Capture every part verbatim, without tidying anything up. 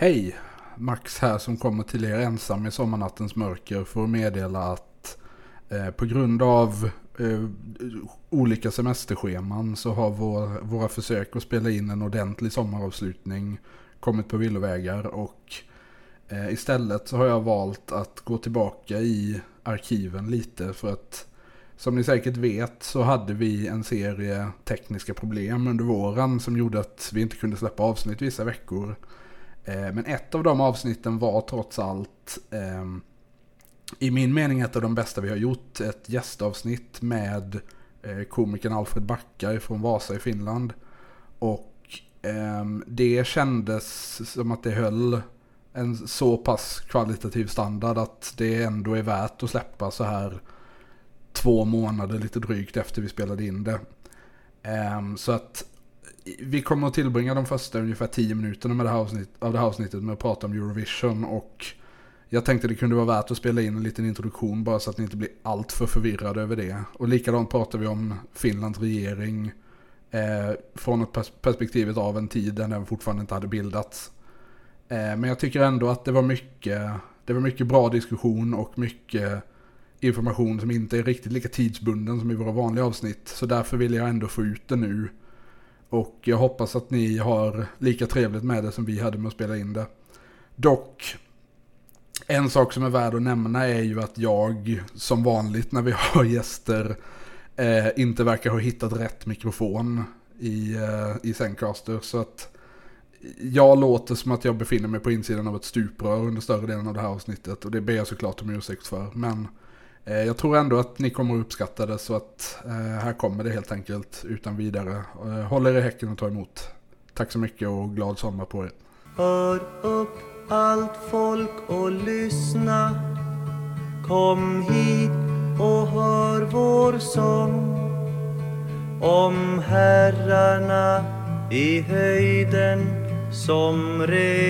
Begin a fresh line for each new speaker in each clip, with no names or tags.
Hej, Max här som kommer till er ensam i sommarnattens mörker för att meddela att eh, på grund av eh, olika semesterscheman så har vår, våra försök att spela in en ordentlig sommaravslutning kommit på villovägar och eh, istället så har jag valt att gå tillbaka i arkiven lite för att som ni säkert vet så hade vi en serie tekniska problem under våren som gjorde att vi inte kunde släppa avsnitt vissa veckor. Men ett av de avsnitten var trots allt eh, i min mening ett av de bästa vi har gjort. Ett gästavsnitt med eh, komikern Alfred Backa från Vasa i Finland. Och eh, det kändes som att det höll en så pass kvalitativ standard att det ändå är värt att släppa så här två månader lite drygt efter vi spelade in det. Eh, så att vi kommer att tillbringa de första ungefär tio minuterna med det här avsnitt, av det här avsnittet med att prata om Eurovision, och jag tänkte det kunde vara värt att spela in en liten introduktion bara så att ni inte blir allt för förvirrade över det. Och likadant pratar vi om Finlands regering eh, från ett pers- perspektivet av en tid där den fortfarande inte hade bildats. Eh, men jag tycker ändå att det var mycket, det var mycket bra diskussion och mycket information som inte är riktigt lika tidsbunden som i våra vanliga avsnitt. Så därför vill jag ändå få ut det nu. Och jag hoppas att ni har lika trevligt med det som vi hade med att spela in det. Dock, en sak som är värd att nämna är ju att jag, som vanligt när vi har gäster, eh, inte verkar ha hittat rätt mikrofon i, eh, i Zencaster. Så att jag låter som att jag befinner mig på insidan av ett stuprör under större delen av det här avsnittet. Och det ber jag såklart om ursäkt för. Men eh, jag tror ändå att ni kommer att uppskatta det, så att eh, här kommer det helt enkelt utan vidare. Eh, håll er i häcken och ta emot. Tack så mycket och glad sommar på er.
Hör upp allt folk och lyssna. Kom hit och hör vår sång om herrarna i höjden som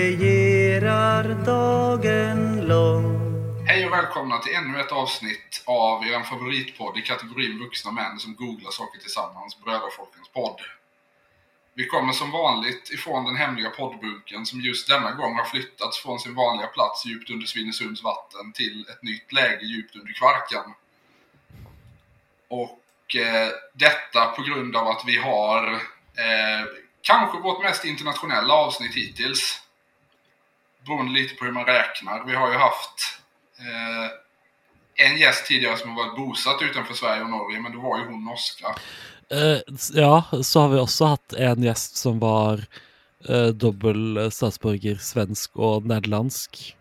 regerar dagen lång.
Hej och välkomna till ännu ett avsnitt av er favoritpodd i kategorin vuxna män som googlar saker tillsammans, Bröderfolkens podd. Vi kommer som vanligt ifrån den hemliga poddbunken som just denna gång har flyttats från sin vanliga plats djupt under Svinesunds vatten till ett nytt läge djupt under Kvarken. Och eh, detta på grund av att vi har eh, kanske vårt mest internationella avsnitt hittills. Beroende lite på hur man räknar. Vi har ju haft eh, en gäst tidigare som har varit bosatt utanför Sverige och Norge, men då var ju hon norska.
Uh, ja, så har vi också haft en gäst som var uh, dubbel statsborger, svensk och nederländsk.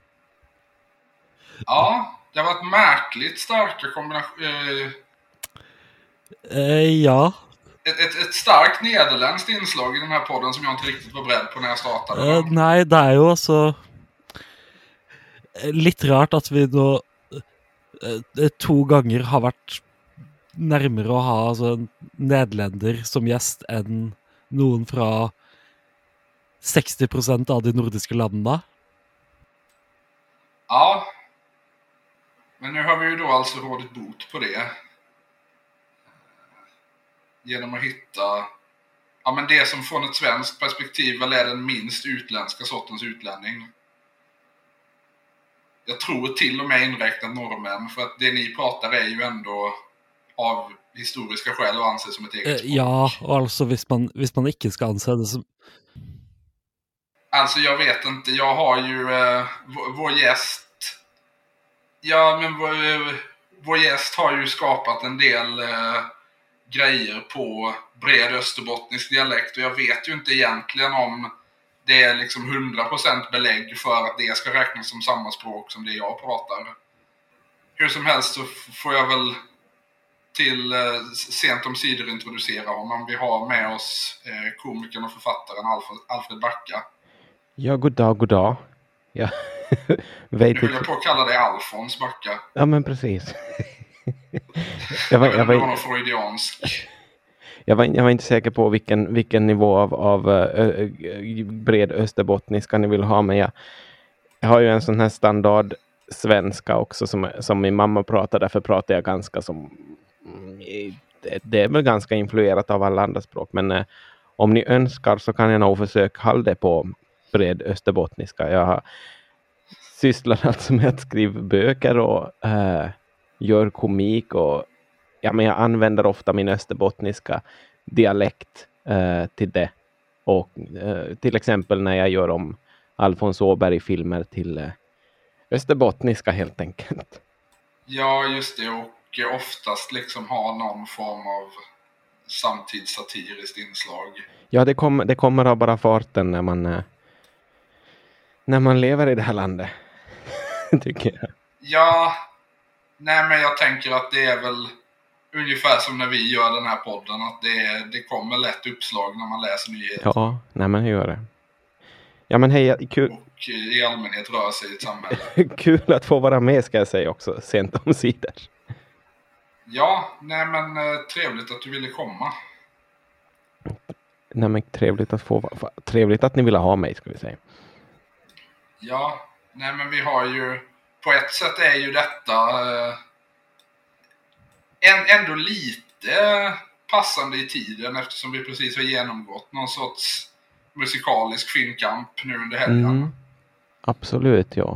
Ja, det har varit märkligt starka kombinationer. Uh,
uh, ja.
Ett, ett, ett starkt nederländskt inslag i den här podden som jag inte riktigt var beredd på när jag startade.
Uh, nej, det är ju också lite rart att vi då uh, två gånger har varit närmare att ha alltså, en nederländer som gäst än någon från sextio procent av de nordiska länderna.
Ja. Men nu har vi ju då alltså rådigt bot på det. Genom att hitta ja, men det som från ett svenskt perspektiv väl är den minst utländska sortens utlänning. Jag tror till och med inräknat norrmän, för att det ni pratar är ju ändå av historiska skäl och anses som ett eget språk.
Ja, och alltså hvis man, hvis man inte ska anse det som...
Alltså jag vet inte, jag har ju eh, vår, vår gäst... Ja, men vår, vår gäst har ju skapat en del eh, grejer på bred österbottnisk dialekt, och jag vet ju inte egentligen om det är liksom hundra procent belägg för att det ska räknas som samma språk som det jag pratar. Hur som helst så får jag väl till eh, sent om sidor introducera honom. Vi har med oss eh, komikern och författaren Alfred, Alfred Backa.
Ja, god dag, god dag. Ja. Vet
nu höll jag på att kalla dig Alfons Backa.
Ja, men precis.
jag var, jag var, jag var någon freudiansk.
Jag var, jag var inte säker på vilken, vilken nivå av, av ö, bred österbottniska ni vill ha, men jag, jag har ju en sån här standard svenska också som, som min mamma pratar, därför pratar jag ganska som det, det är väl ganska influerat av alla andra språk, men eh, om ni önskar så kan jag nog försöka hålla det på bred österbottniska. Jag har sysslar alltså med att skriva böcker och äh, gör komik och ja, men jag använder ofta min österbottniska dialekt äh, till det. Och äh, till exempel när jag gör om Alfons Åberg-filmer till äh, österbottniska helt enkelt.
Ja, just det. Och oftast liksom ha någon form av samtidssatiriskt inslag.
Ja, det, kom, det kommer av bara farten när man, äh, när man lever i det här landet. Tycker jag.
Ja, nej men jag tänker att det är väl ungefär som när vi gör den här podden, att det, det kommer lätt uppslag när man läser nyheter.
Ja, nej men hur gör det? Ja men hej, kul.
Och i allmänhet rör sig i ett samhälle.
Kul att få vara med ska jag säga också, sent om sidor.
Ja, nej men trevligt att du ville komma.
Nej men trevligt att få, trevligt att ni ville ha mig ska vi säga.
Ja, nej men vi har ju, på ett sätt är ju detta eh, ändå lite passande i tiden eftersom vi precis har genomgått någon sorts musikalisk filmkamp nu under helgen. Mm,
absolut, ja.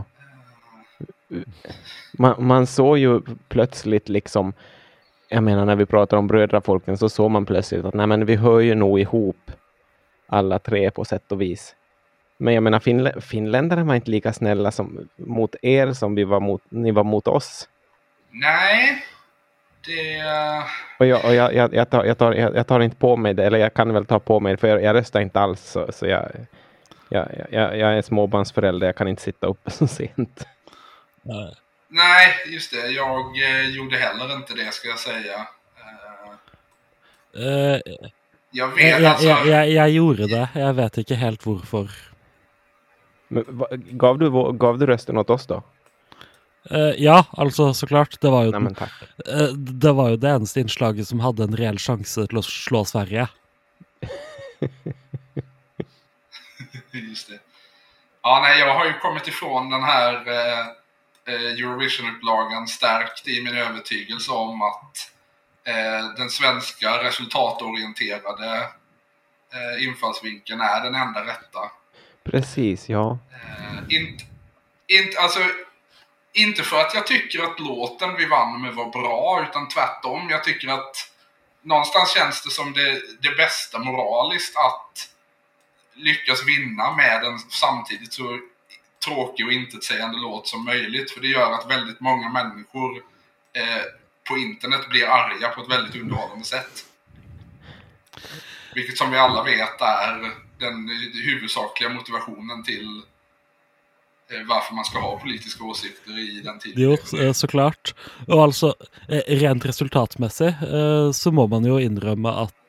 Man, man såg ju plötsligt liksom, jag menar när vi pratar om brödrafolken så såg man plötsligt att nej men vi hör ju nog ihop alla tre på sätt och vis. Men jag menar finlä- finländarna var inte lika snälla som, mot er som vi var mot, ni var mot oss.
Nej, det...
Och jag, och jag, jag, jag, tar, jag, tar, jag, jag tar inte på mig det, eller jag kan väl ta på mig det, för jag, jag röstar inte alls. Så, så jag, jag, jag, jag är småbarnsförälder, jag kan inte sitta uppe så sent.
Nej, Nej just det. Jag eh, gjorde heller inte det, ska jag säga. Uh,
uh,
jag vet
jag,
alltså...
Jag, jag, jag gjorde det, jag vet inte helt varför.
Men, va, gav, du, gav du rösten åt oss då?
Uh, ja, alltså såklart. Det var ju,
Nej, men tack.
Uh, det var ju det enda inslaget som hade en reell chans till att slå Sverige.
Just det. Ja, nej, jag har ju kommit ifrån den här eh, Eurovision-upplagan stärkt i min övertygelse om att eh, den svenska resultatorienterade eh, infallsvinkeln är den enda rätta.
Precis, ja.
Eh, inte, inte, alltså, inte för att jag tycker att låten vi vann med var bra, utan tvärtom. Jag tycker att någonstans känns det som det, det bästa moraliskt att lyckas vinna med en samtidigt så tråkig och intetsägande låt som möjligt. För det gör att väldigt många människor eh, på internet blir arga på ett väldigt underhållande sätt. Vilket som vi alla vet är den huvudsakliga motivationen till eh, varför man ska ha politiska åsikter i den tiden.
Jo, såklart. Och alltså, rent resultatmässigt så må man ju inrömma att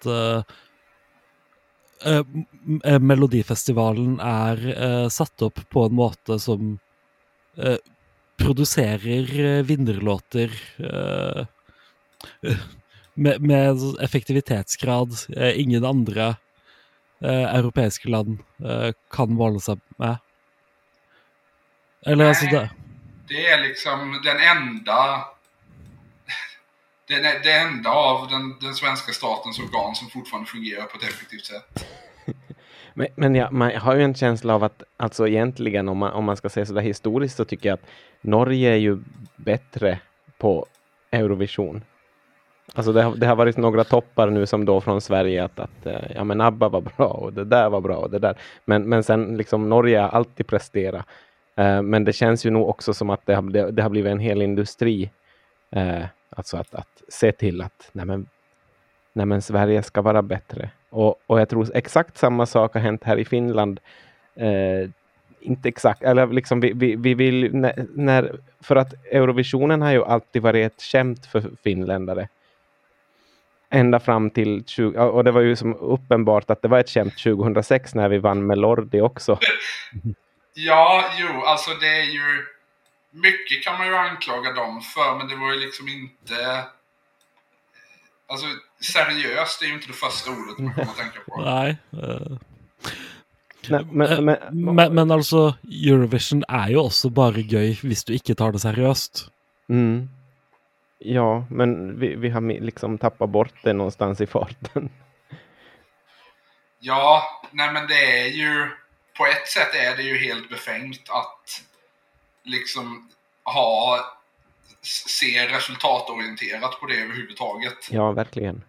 Uh, Melodifestivalen är uh, satt upp på en måte som uh, producerar uh, vinnerlåter uh, uh, med, med effektivitetsgrad uh, ingen andra uh, europeiska land uh, kan måla sig med. Eller
Nej,
alltså det...
det är liksom den enda det, är det enda av den, den svenska statens organ som fortfarande fungerar på ett effektivt sätt.
Men, men ja, man har ju en känsla av att alltså egentligen om man, om man ska säga sådär historiskt så tycker jag att Norge är ju bättre på Eurovision. Alltså det har, det har varit några toppar nu som då från Sverige att, att ja men ABBA var bra och det där var bra och det där. Men, men sen liksom Norge har alltid presterat. Uh, men det känns ju nog också som att det har, det, det har blivit en hel industri. Uh, alltså att, att se till att nej men, nej men Sverige ska vara bättre. Och, och jag tror exakt samma sak har hänt här i Finland. Uh, inte exakt, eller liksom vi, vi, vi vill när, när, för att Eurovisionen har ju alltid varit ett skämt för finländare. Ända fram till tjugo, och det var ju som uppenbart att det var ett skämt tjugohundrasex när vi vann med Lordi också.
Ja, jo, alltså det är ju mycket kan man ju anklaga dem för, men det var ju liksom inte alltså seriöst, det är ju inte det första ordet man kommer att tänka på.
Nej. Uh...
Nej, men, men,
men, men alltså Eurovision är ju också bara göj hvis du inte tar det seriöst.
Mm. Ja, men vi, vi har liksom tappat bort det någonstans i farten.
Ja, nej men det är ju på ett sätt är det ju helt befängt att liksom ha se resultatorienterat på det överhuvudtaget.
Ja, verkligen.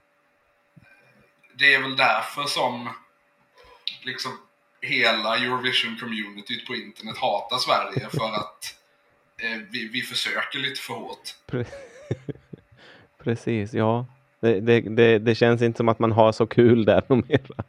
Det är väl därför som liksom hela Eurovision-communityt på internet hatar Sverige, för att eh, vi, vi försöker lite för hårt.
Precis, ja. Det, det, det, det känns inte som att man har så kul där numera.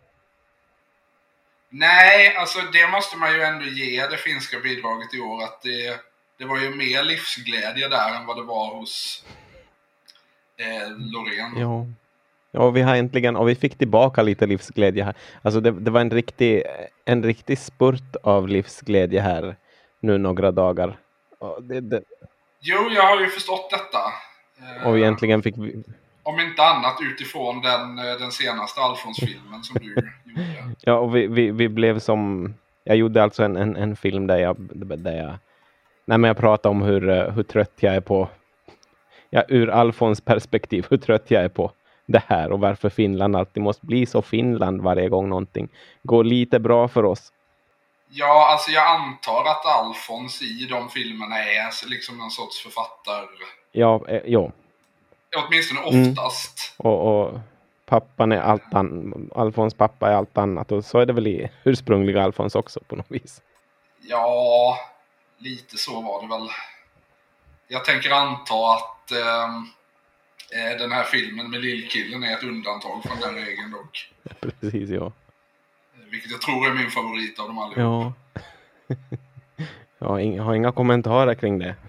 Nej, alltså det måste man ju ändå ge det finska bidraget i år, att det, det var ju mer livsglädje där än vad det var hos eh, Loreen.
Ja. Ja, vi har äntligen, och vi fick tillbaka lite livsglädje här. Alltså det, det var en riktig, en riktig spurt av livsglädje här nu några dagar. Och, det, det,
Jo, jag har ju förstått detta. Eh,
och egentligen fick vi...
Om inte annat utifrån den, den senaste Alfons-filmen som du gjorde.
Ja, och vi, vi, vi blev som... Jag gjorde alltså en, en, en film där jag, där jag, nej, men jag pratade om hur, hur trött jag är på... Ja, ur Alfons perspektiv, hur trött jag är på det här och varför Finland alltid måste bli så Finland varje gång någonting går lite bra för oss.
Ja, alltså jag antar att Alfons i de filmerna är liksom någon sorts författare.
Ja, eh, jo.
Åtminstone oftast.
Mm. Och, och pappan är allt annat. Alfons pappa är allt annat. Och så är det väl i ursprungliga Alfons också på något vis.
Ja, lite så var det väl. Jag tänker anta att eh, den här filmen med Lillkillen är ett undantag från den regeln dock.
Precis, ja.
Vilket jag tror är min favorit av dem allihop.
Ja. Jag har inga kommentarer kring det.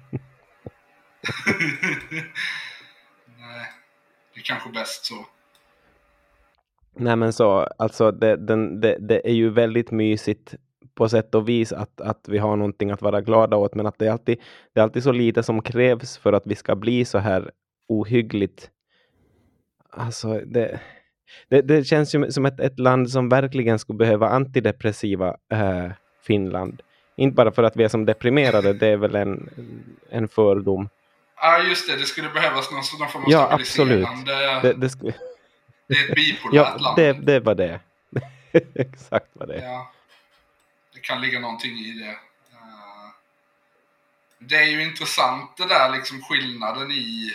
Nej, det är kanske bäst så.
Nej, men så, alltså det, den, det, det är ju väldigt mysigt på sätt och vis att, att vi har någonting att vara glada åt, men att det är, alltid, det är alltid så lite som krävs för att vi ska bli så här ohyggligt. Alltså det, det, det känns ju som ett, ett land som verkligen skulle behöva antidepressiva äh, Finland. Inte bara för att vi är som deprimerade, det är väl en, en fördom.
Ja, just det, det skulle behövas någon, någon form av
ja,
stabiliserande.
Absolut. Det, det, skulle...
det är ett bipolärt
ja,
land.
Det, det var det. Exakt vad det är.
Ja, det kan ligga någonting i det. Det är ju intressant det där liksom skillnaden i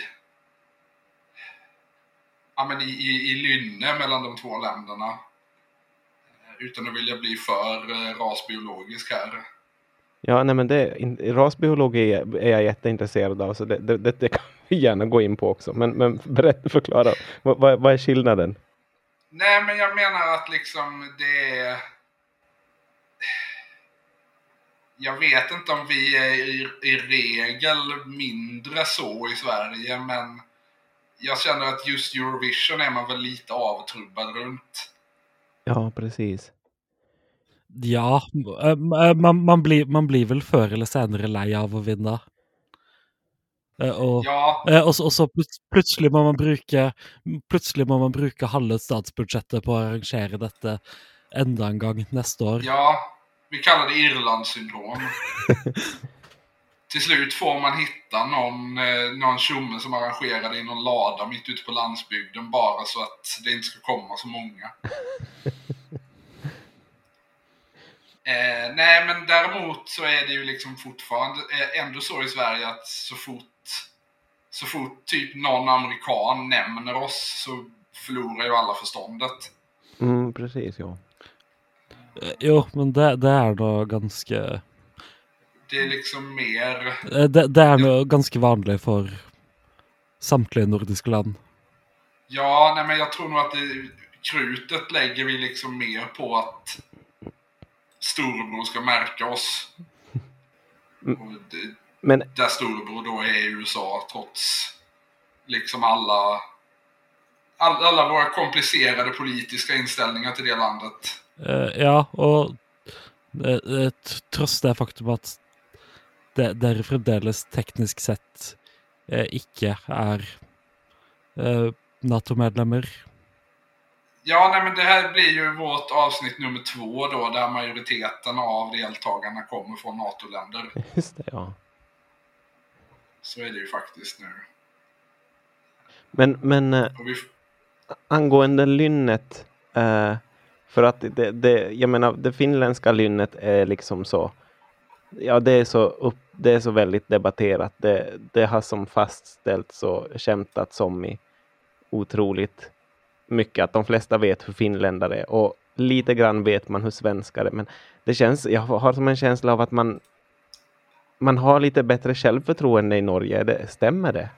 ja, men i, i, i lynne mellan de två länderna. Utan att vilja bli för rasbiologisk här.
Ja, nej, men det, rasbiologi är jag jätteintresserad av, så det, det, det kan vi gärna gå in på också. Men, men berätta, förklara, vad, vad, vad är skillnaden?
Nej, men jag menar att liksom det är... Jag vet inte om vi är i, i regel mindre så i Sverige, men jag känner att just Eurovision är man väl lite avtrubbad runt.
Ja, precis.
Ja, man, man, blir, man blir väl förr eller senare lei av att vinna. Og,
ja.
og, så, og så plutselig må man bruke plutselig må man bruke halve statsbudsjettet på å arrangere dette enda en gang neste år.
Ja, vi kallar det Irland-syndrom. Till slut får man hitta någon, någon tjomme som arrangerade i någon lada mitt ute på landsbygden bara så att det inte ska komma så många. Eh, nej, men däremot så är det ju liksom fortfarande eh, ändå så i Sverige att så fort så fort typ någon amerikan nämner oss så förlorar ju alla förståndet.
Mm, precis, ja.
Eh, jo, men det, det är då ganska...
Det är liksom mer...
Det, det är nog ganska vanligt för samtliga nordiska land.
Ja, nej, men jag tror nog att det, krutet lägger vi liksom mer på att storebror ska märka oss. Och det, men där storebror då är i U S A trots liksom alla all, alla våra komplicerade politiska inställningar till det landet.
Uh, ja, och uh, trots det faktum att det, det fremdeles tekniskt sett uh, ikke är uh, NATO-medlemmer.
Ja, nej, men det här blir ju vårt avsnitt nummer två då, där majoriteten av deltagarna kommer från NATO-länder.
Just det, ja.
Så är det ju faktiskt nu.
Men, men vi... angående lynnet, uh, För att det, det, jag menar, det finländska lynnet är liksom så, ja det är så, upp, det är så väldigt debatterat. Det, det har som fastställt så skämtat som i otroligt mycket att de flesta vet hur finländare är och lite grann vet man hur svenskar är. Men det känns, jag har som en känsla av att man man har lite bättre självförtroende i Norge. Det, stämmer det?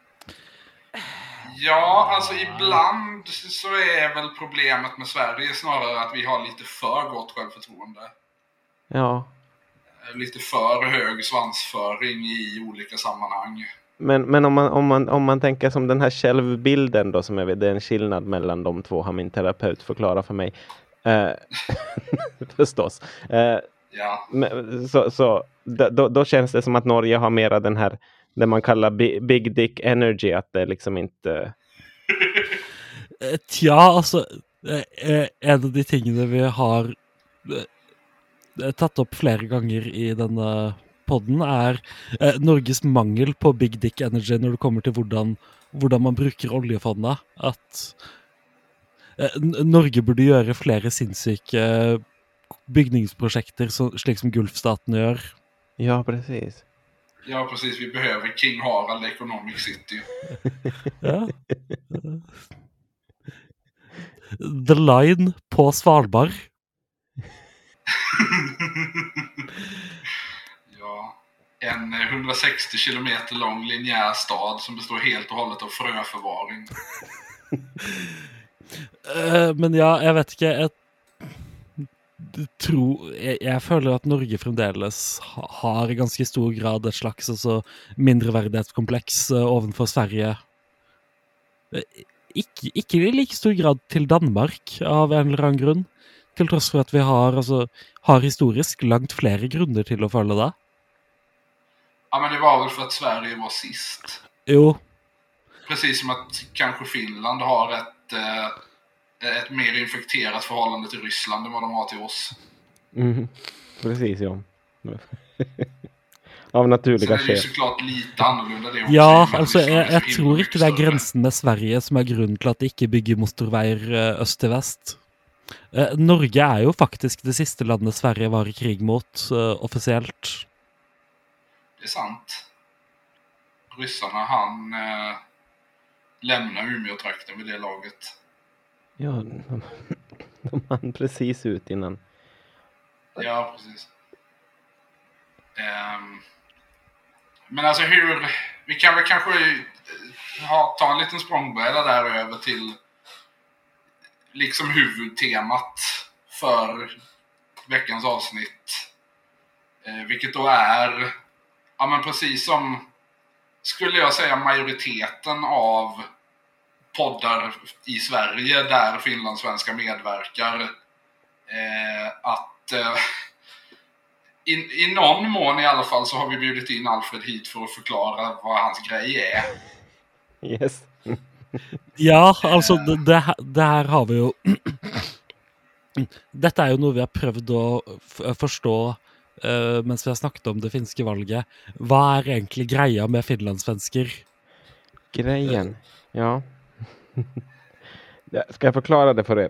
Ja, alltså ibland så är väl problemet med Sverige snarare att vi har lite för gott självförtroende.
Ja.
Lite för hög svansföring i olika sammanhang.
Men, men om, man, om, man, om man tänker som den här självbilden då, som är det är en skillnad mellan de två, har min terapeut förklarat för mig. Eh, förstås. Eh,
ja.
men, så så då, då känns det som att Norge har mera den här, det man kallar big, big dick energy, att det liksom inte...
Tja, alltså en av de tingene vi har tatt opp flere ganger i denne podden er eh, Norges mangel på big dick energy når det kommer til hvordan, hvordan man bruker oljefondet. At eh, Norge burde gjøre flere sinnssyke bygningsprojekter så, slik som Gulfstatene gjør.
Ja, precis.
Ja, precis. Vi behöver King Harald Economic City.
Ja. The Line på Svalbard.
Ja, en hundrasextio kilometer lång linjär stad som består helt och hållet av fröförvaring.
uh, men ja, jeg vet ikke jeg, tror, jeg, jeg føler at Norge fremdeles har i ganske stor grad et slags altså, mindreverdighetskompleks uh, ovenfor Sverige. Uh, ikke, ikke i like stor grad til Danmark av en eller annen grunn. Till trots för att vi har, alltså, har historiskt langt flere grunner till att følge det.
Ja, men det var väl för att Sverige var sist.
Jo.
Precis som att kanske Finland har ett, eh, ett mer infekterat förhållande till Ryssland än vad de har till oss.
Mm, precis, ja. Av naturliga
skäl. Så det är ju såklart lite annorlunda det också.
Ja, alltså jag, jag tror inte det är gränsen med Sverige som är grund till att det inte bygger motorvägar öst till väst. Eh, Norge är ju faktiskt det sista landet Sverige var i krig mot uh, officiellt.
Det är sant. Ryssarna han eh, lämnar Umeå-trakten vid det laget.
Ja, de, de hann precis ut innan.
Ja, precis. Um, men alltså hur, vi kan väl kanske ha, ta en liten språngbräda där över till liksom huvudtemat för veckans avsnitt. Eh, vilket då är, ja men precis som, skulle jag säga, majoriteten av poddar i Sverige där finlandssvenska medverkar. Eh, att eh, i, i någon mån i alla fall så har vi bjudit in Alfred hit för att förklara vad hans grej är.
Yes.
Ja, alltså det, det, här, det här har vi ju detta är ju något vi har prövat att förstå uh, mens vi har snackat om det finska valget. Vad är egentligen grejen med finlandssvenskar?
Grejen? Ja. Ska jag förklara det för er?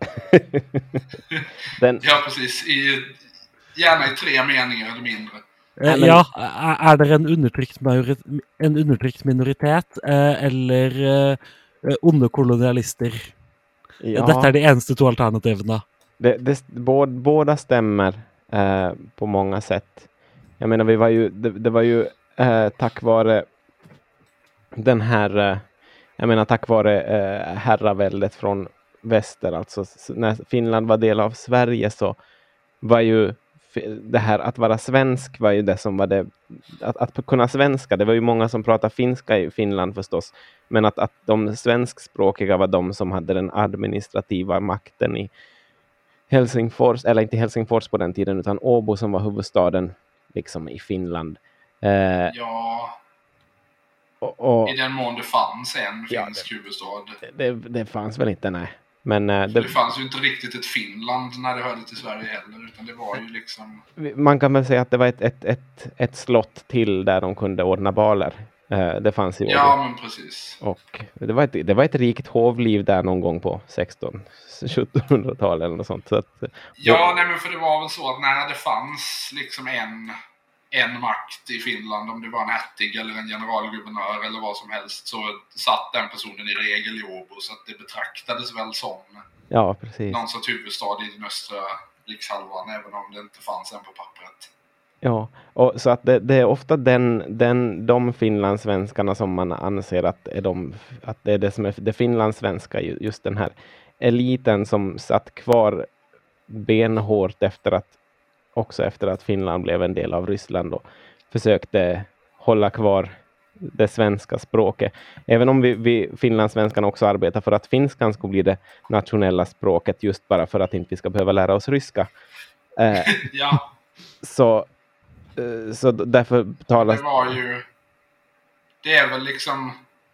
Den...
Ja, precis. I, gärna i tre meningar eller mindre.
Uh, ja, är det en undertryckt, majorit- en undertryckt minoritet uh, eller uh, onde kolonialister? Ja. Detta är de eneste två alternativen.
Det, det, båda, båda stämmer uh, på många sätt. Jag menar, vi var ju, det, det var ju uh, tack vare den här, uh, jag menar tack vare uh, herraväldet från väster, alltså när Finland var del av Sverige så var ju det här att vara svensk var ju det som var det, att, att kunna svenska, det var ju många som pratade finska i Finland förstås, men att, att de svenskspråkiga var de som hade den administrativa makten i Helsingfors, eller inte Helsingfors på den tiden utan Åbo som var huvudstaden liksom i Finland.
Eh, ja, och, och, i den mån det fanns en finsk ja, det, huvudstad.
Det, det fanns väl inte, nej. Men, uh,
det, det fanns ju inte riktigt ett Finland när det hörde till Sverige heller, utan det var ju liksom...
Man kan väl säga att det var ett, ett, ett, ett slott till där de kunde ordna baler. Uh, det fanns i Åby.
Ja, men precis.
Och det var, ett, det var ett rikt hovliv där någon gång på sextonhundra-sjuttonhundratalet eller något sånt. Så att,
ja, nej, men för det var väl så att när det fanns liksom en, en makt i Finland, om det var en hertig eller en generalguvernör eller vad som helst, så satt den personen i regel i Åbo, så att det betraktades väl som
ja, precis.
någon sorts huvudstad i den östra rikshalvan, även om det inte fanns en på pappret.
Ja, och så att det, det är ofta den, den, de finlandssvenskarna som man anser att, är de, att det är det som är det finlandssvenska, just den här eliten som satt kvar benhårt efter att, också efter att Finland blev en del av Ryssland och försökte hålla kvar det svenska språket. Även om vi, vi finlandssvenskarna också arbetar för att finskan ska bli det nationella språket, just bara för att inte vi ska behöva lära oss ryska. Eh,
ja.
Så Så därför talas...
Det var ju... Det är väl liksom...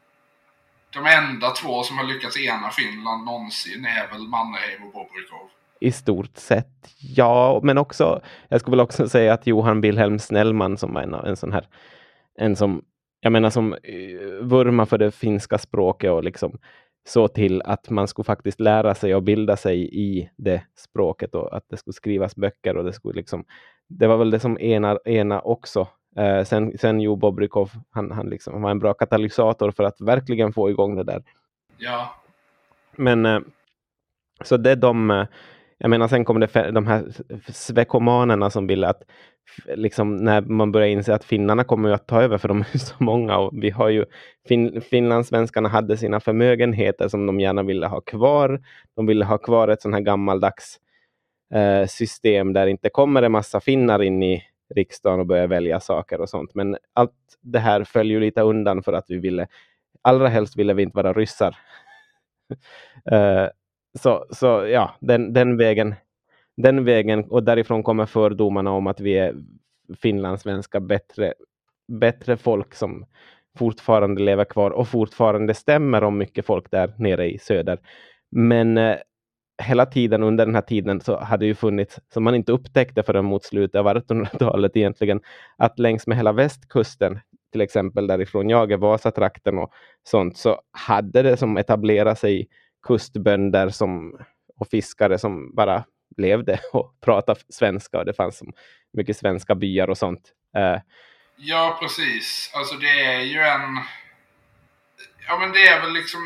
De enda två som har lyckats ena Finland någonsin är väl Mannerheim och Bobrikov.
I stort sett, ja. Men också, jag skulle väl också säga att Johan Wilhelm Snellman som var en, en sån här... En som, jag menar som vurma för det finska språket och liksom så till att man skulle faktiskt lära sig och bilda sig i det språket och att det skulle skrivas böcker och det skulle liksom... Det var väl det som ena, ena också. Eh, sen, sen Jo Bobrikov, han, han, liksom, han var en bra katalysator för att verkligen få igång det där.
Ja.
Men eh, så det är de, jag menar sen kommer det de här svekomanerna som vill att liksom när man börjar inse att finnarna kommer ju att ta över för de är så många och vi har ju fin, finlandssvenskarna hade sina förmögenheter som de gärna ville ha kvar. De ville ha kvar ett sån här gammaldags system där inte kommer en massa finnar in i riksdagen och börjar välja saker och sånt. Men allt det här följer lite undan för att vi ville, allra helst ville vi inte vara ryssar. uh, så, så ja, den, den vägen den vägen och därifrån kommer fördomarna om att vi är finlandssvenska bättre, bättre folk som fortfarande lever kvar och fortfarande stämmer om mycket folk där nere i söder. Men uh, hela tiden under den här tiden så hade ju funnits, som man inte upptäckte förrän mot slutet av artonhundratalet egentligen, att längs med hela västkusten, till exempel därifrån jag är Vasatrakten och sånt, så hade det som etablerat sig kustbönder som, och fiskare som bara levde och pratade svenska och det fanns så mycket svenska byar och sånt. Uh,
ja, precis. Alltså det är ju en... Ja, men det är väl liksom...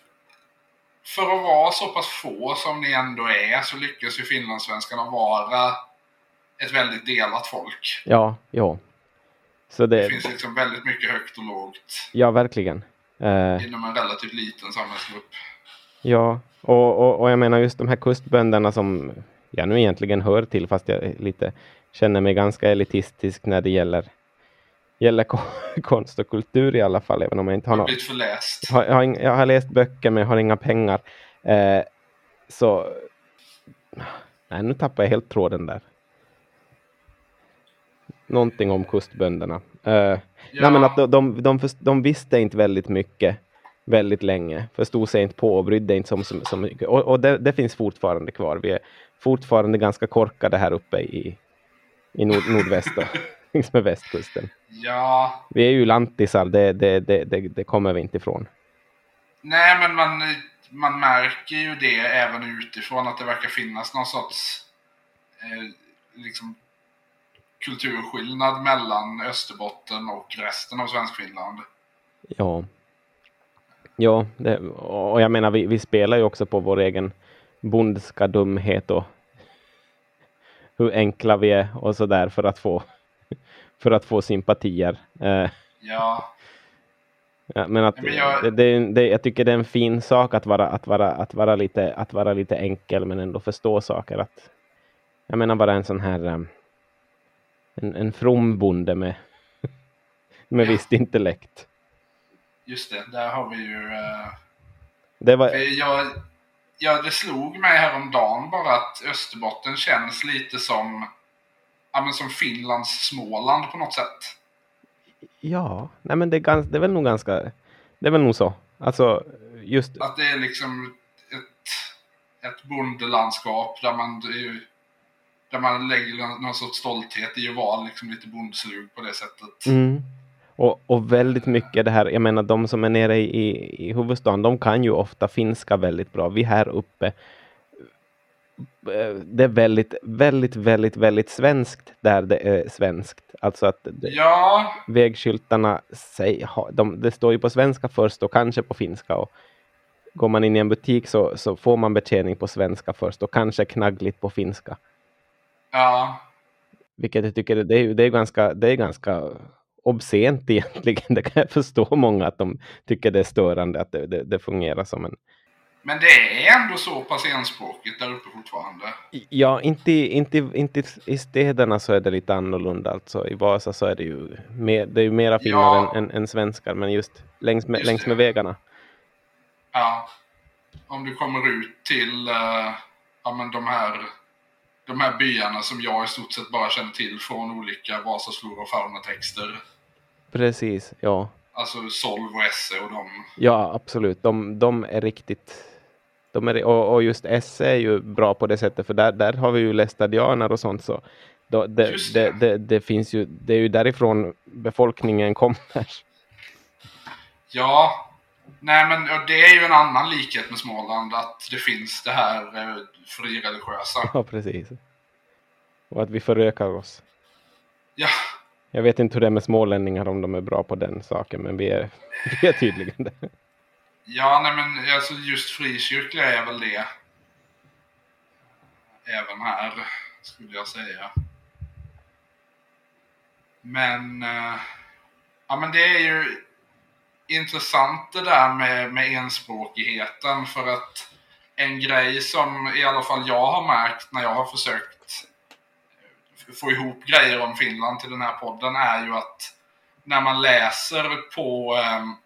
För att vara så pass få som ni ändå är så lyckas ju finlandssvenskarna vara ett väldigt delat folk.
Ja, ja. Så det,
det finns liksom väldigt mycket högt och lågt.
Ja, verkligen. Uh,
inom en relativt liten samhällsgrupp.
Ja, och, och, och jag menar just de här kustbönderna som jag nu egentligen hör till, fast jag lite känner mig ganska elitistisk när det gäller gäller konst och kultur i alla fall, även om jag inte har något.
Förläst.
Jag, jag, har, jag har läst böcker men jag har inga pengar. Eh, så nej, nu tappar jag helt tråden där. Någonting om kustbönderna. Eh, ja. Nej, men att de, de, de, de visste inte väldigt mycket väldigt länge. Förstod sig inte på och brydde inte som, som, som mycket. Och, och det, det finns fortfarande kvar. Vi är fortfarande ganska korkade här uppe i, i nord, nordväst då. Med västkusten.
Ja.
Vi är ju lantisar, det, det, det, det, det kommer vi inte ifrån.
Nej, men man, man märker ju det även utifrån att det verkar finnas någon sorts eh, liksom kulturskillnad mellan Österbotten och resten av Svenskfinland.
Ja. Ja, det, och jag menar vi, vi spelar ju också på vår egen bondska dumhet och hur enkla vi är och så där för att få för att få sympatier. Eh,
ja.
ja. Men att
men jag...
Det, det, det, jag tycker det är en fin sak att vara att vara att vara lite att vara lite enkel men ändå förstå saker. Att jag menar bara en sån här um, en, en from bonde med med ja. visst intellekt.
Just det, där har vi ju uh...
det var
jag ja, det slog mig häromdagen bara att Österbotten känns lite som ja, men som Finlands Småland på något sätt.
Ja, nej men det är, gans, det är väl nog ganska, det är väl nog så. Alltså just
att det är liksom ett, ett bondelandskap där man där man lägger någon sorts stolthet i att vara liksom lite bondslug på det sättet.
Mm. Och, och väldigt mycket det här, jag menar de som är nere i, i, i huvudstaden, de kan ju ofta finska väldigt bra. Vi här uppe, det är väldigt, väldigt, väldigt, väldigt svenskt där det är svenskt. Alltså att det,
Ja,
vägskyltarna, säg, ha- de, det står ju på svenska först och kanske på finska. Och går man in i en butik så, så får man betjäning på svenska först och kanske knaggligt på finska.
ja.
Vilket jag tycker det är, ju- det är ganska, det är ganska obscent egentligen. Det kan jag förstå många att de tycker det är störande att det, det, det fungerar som en...
Men det är ändå så pass enspråkigt där uppe fortfarande.
Ja, inte, i- inte, i- inte i- i städerna så är det lite annorlunda. Alltså i Vasa så är det ju mer, det är ju mera finnar
Ja.
än, än, än svenskar. Men just längs med,
Just
längs
det.
med vägarna.
Ja. Om du kommer ut till uh, ja, men de här de här byarna som jag i stort sett bara känner till från olika Vasas flora och fauna-texter.
Precis, ja.
Alltså Solv och Esse och de.
Ja, absolut. De, de är riktigt... De är, och, och just Esse är ju bra på det sättet. För där, där har vi ju lästadianer och sånt. Så då, det,
Just
det.
det.
Det, det, det finns ju... Det är ju därifrån befolkningen kommer.
Ja. Nej, men och det är ju en annan likhet med Småland. Att det finns det här eh, frireligiösa.
Ja, precis. Och att vi förökar oss.
Ja.
Jag vet inte hur det är med smålänningar om de är bra på den saken. Men vi är, vi är tydligen det.
Ja, nej men alltså just frikyrkliga är väl det. Även här, skulle jag säga. Men, eh, ja men det är ju intressant det där med, med enspråkigheten. För att en grej som i alla fall jag har märkt när jag har försökt få ihop grejer om Finland till den här podden är ju att när man läser på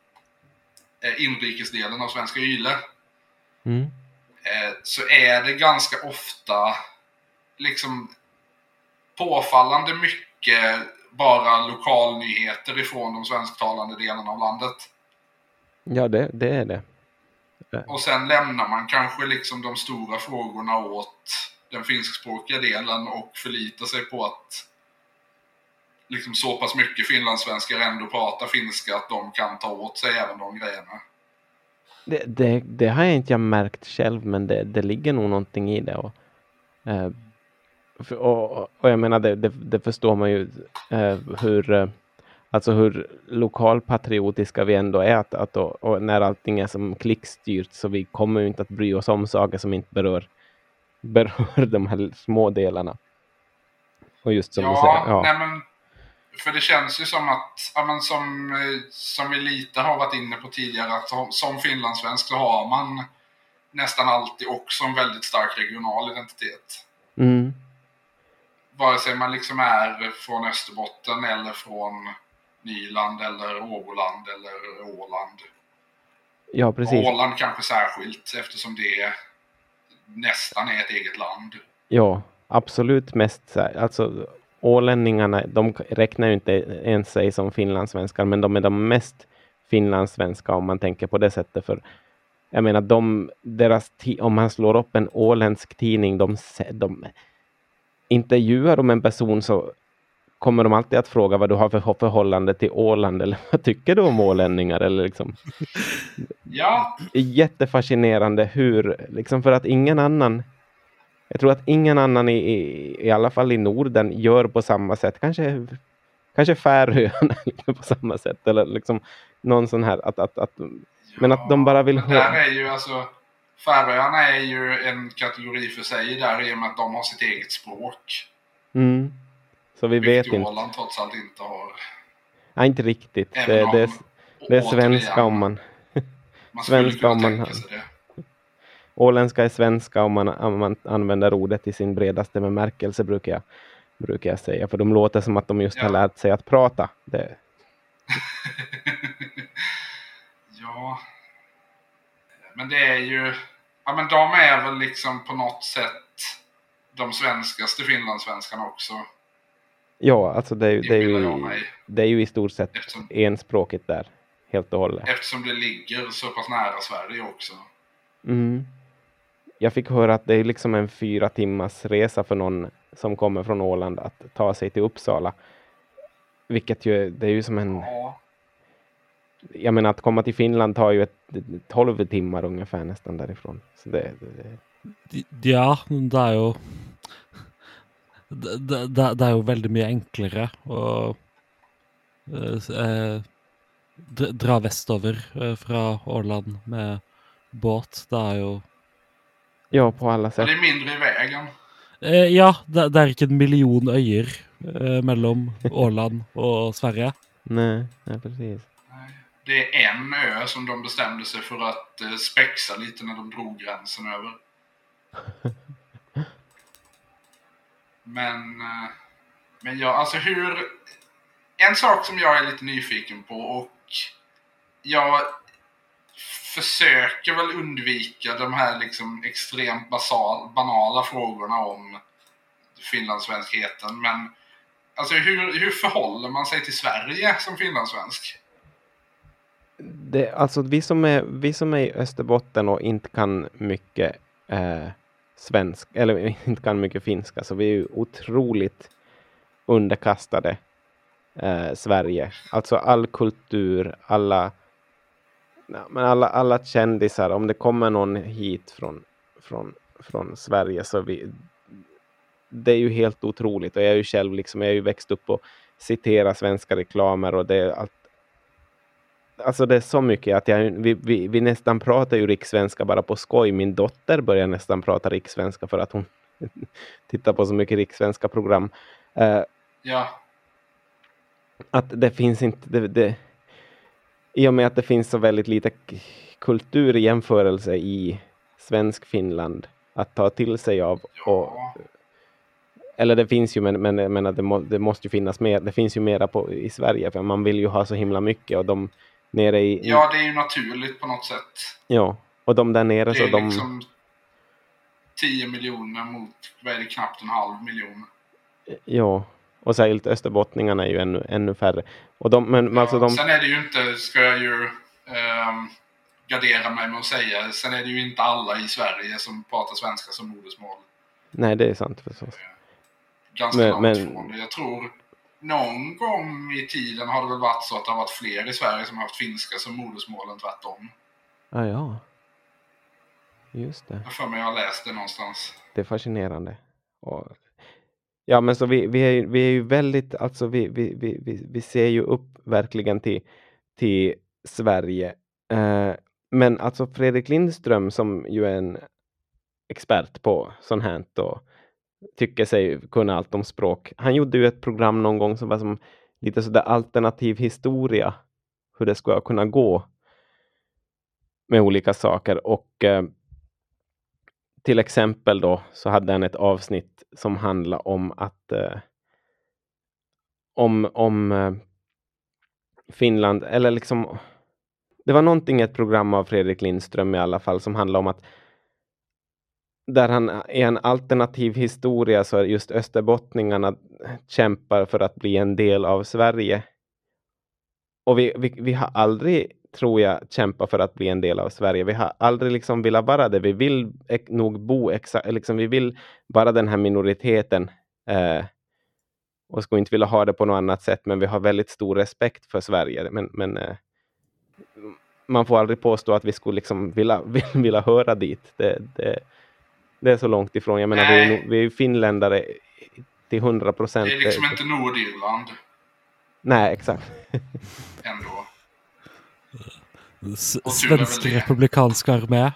eh, inrikesdelen av Svenska Yle
Mm.
eh, så är det ganska ofta liksom påfallande mycket bara lokalnyheter ifrån de svensktalande delarna av landet.
Ja, det, det är det.
Och sen lämnar man kanske liksom de stora frågorna åt den finskspråkiga delen och förlitar sig på att liksom så pass mycket finlandssvenskar ändå pratar finska att de kan ta åt sig även de grejerna.
Det, det, det har jag inte märkt själv, men det, det ligger nog någonting i det. Och, eh, för, och, och jag menar, det, det, det förstår man ju eh, hur, eh, alltså hur lokalpatriotiska vi ändå är. Att, att, och, och när allting är som klickstyrt så vi kommer ju inte att bry oss om saker som inte berör, berör de här små delarna. Och just som
Ja,
du säger. Ja,
nej men för det känns ju som att ja, men som, som vi lite har varit inne på tidigare att som, som finlandssvensk så har man nästan alltid också en väldigt stark regional identitet.
mm.
Vare sig man liksom är från Österbotten eller från Nyland eller Åland eller Åland.
Ja, precis.
Åland kanske särskilt eftersom det nästan är ett eget land.
Ja, absolut mest så här, alltså ålänningarna, de räknar ju inte ens sig som finlandssvenskar, men de är de mest finlandssvenska om man tänker på det sättet. För jag menar, de, deras om man slår upp en åländsk tidning, de, de intervjuar om en person så kommer de alltid att fråga vad du har för förhållande till Åland eller vad tycker du om ålänningar eller liksom.
Ja.
Jättefascinerande hur, liksom för att ingen annan jag tror att ingen annan i, i, i alla fall i Norden gör på samma sätt. Kanske, kanske Färöarna på samma sätt. Eller liksom någon sån här. Att, att, att, men att de bara vill
höra. Där är ju alltså, Färöarna är ju en kategori för sig där i och med att de har sitt eget språk.
Mm. Så vi vet inte.
Åland trots allt inte har.
Nej, inte riktigt. Det,
Det,
det, är, det är svenska om man...
man
svenska om man...
Det.
Åländska är svenska om man, om man använder ordet i sin bredaste bemärkelse brukar jag, brukar jag säga. För de låter som att de just ja. har lärt sig att prata. Det.
Ja. Men det är ju... Ja, men de är väl liksom på något sätt de svenskaste finlandssvenskarna också.
Ja, alltså det är ju, det är ju, det är ju i stort sett
eftersom,
enspråkigt där. Helt och hållet.
Eftersom det ligger så pass nära Sverige också.
Mm. Jag fick höra att det är liksom en fyra timmars resa för någon som kommer från Åland att ta sig till Uppsala. vilket ju, det är ju som en...
Ja.
Jag menar att komma till Finland tar ju ett, tolv timmar ungefär nästan därifrån. Så det, det, det.
Ja, det är ju det, det, det är ju väldigt mycket enklare och eh, dra västover eh, från Åland med båt. Det är ju
ja, på alla
Och
sätt.
det är mindre i vägen.
eh, ja, det, det är inte en miljon öjer eh, mellan Åland och Sverige.
Nej, nej, precis.
Det är en ö som de bestämde sig för att eh, spexa lite när de drog gränsen över. Men, eh, men ja, alltså hur... En sak som jag är lite nyfiken på och jag försöker väl undvika de här liksom extremt basal, banala frågorna om finlandssvenskheten. Men alltså hur, hur förhåller man sig till Sverige som finlandssvensk?
Det, alltså vi som, är, vi som är i Österbotten och inte kan mycket eh, svensk, eller inte kan mycket finska, så vi är ju otroligt underkastade eh, Sverige. Alltså all kultur, alla, ja, men alla, alla kändisar, om det kommer någon hit från, från, från Sverige så vi, det är ju helt otroligt. Och jag är ju själv liksom, jag är ju växt upp och citera svenska reklamer och det är allt. Alltså det är så mycket att jag, vi, vi, vi nästan pratar ju rikssvenska bara på skoj. Min dotter börjar nästan prata rikssvenska för att hon tittar på så mycket rikssvenska program. Uh,
ja.
Att det finns inte... Det, det, i och med att det finns så väldigt lite kultur i jämförelse i svensk Finland att ta till sig av. Och, eller det finns ju, men, men, men det, må, det måste ju finnas mer. Det finns ju mera på, i Sverige för man vill ju ha så himla mycket och de... Nere i,
ja, det är ju naturligt på något sätt.
Ja, och de där nere
det
så
är
de...
liksom tio miljoner mot, vad är det, knappt en halv miljon.
Ja, och särskilt österbottningarna är ju ännu, ännu färre. Och de, men,
ja,
alltså de...
Sen är det ju inte, ska jag ju um, gardera mig med att säga, sen är det ju inte alla i Sverige som pratar svenska som modersmål.
Nej, det är sant förstås.
Ganska
men,
långt
men...
från det. Jag tror någon gång i tiden har det väl varit så att det har varit fler i Sverige som har haft finska som modersmål än tvärtom.
Ah, ja, just det.
Jag för mig jag har läst det någonstans.
Det är fascinerande. Och... Ja, men så vi, vi, är, vi är ju väldigt, alltså vi, vi, vi, vi, vi ser ju upp verkligen till, till Sverige. Eh, men alltså Fredrik Lindström som ju är en expert på sånt här och tycker sig kunna allt om språk. Han gjorde ju ett program någon gång som var som lite sådär alternativ historia. Hur det ska kunna gå med olika saker. Och eh, till exempel då så hade han ett avsnitt som handlade om att eh, om, om eh, Finland, eller liksom det var någonting i ett program av Fredrik Lindström i alla fall som handlade om att där han är en alternativ historia så är just österbottningarna kämpar för att bli en del av Sverige. Och vi, vi, vi har aldrig, tror jag, kämpat för att bli en del av Sverige. Vi har aldrig liksom velat vara det. Vi vill ek, nog bo exakt, liksom vi vill vara den här minoriteten eh, och skulle inte vilja ha det på något annat sätt, men vi har väldigt stor respekt för Sverige. Men, men eh, man får aldrig påstå att vi skulle liksom vilja, vilja höra dit. Det, det Det är så långt ifrån. Jag menar, vi är, vi är finländare till hundra procent.
Det är liksom inte Nordirland.
Nej, exakt.
Ändå.
S- Svensk republikansk armé.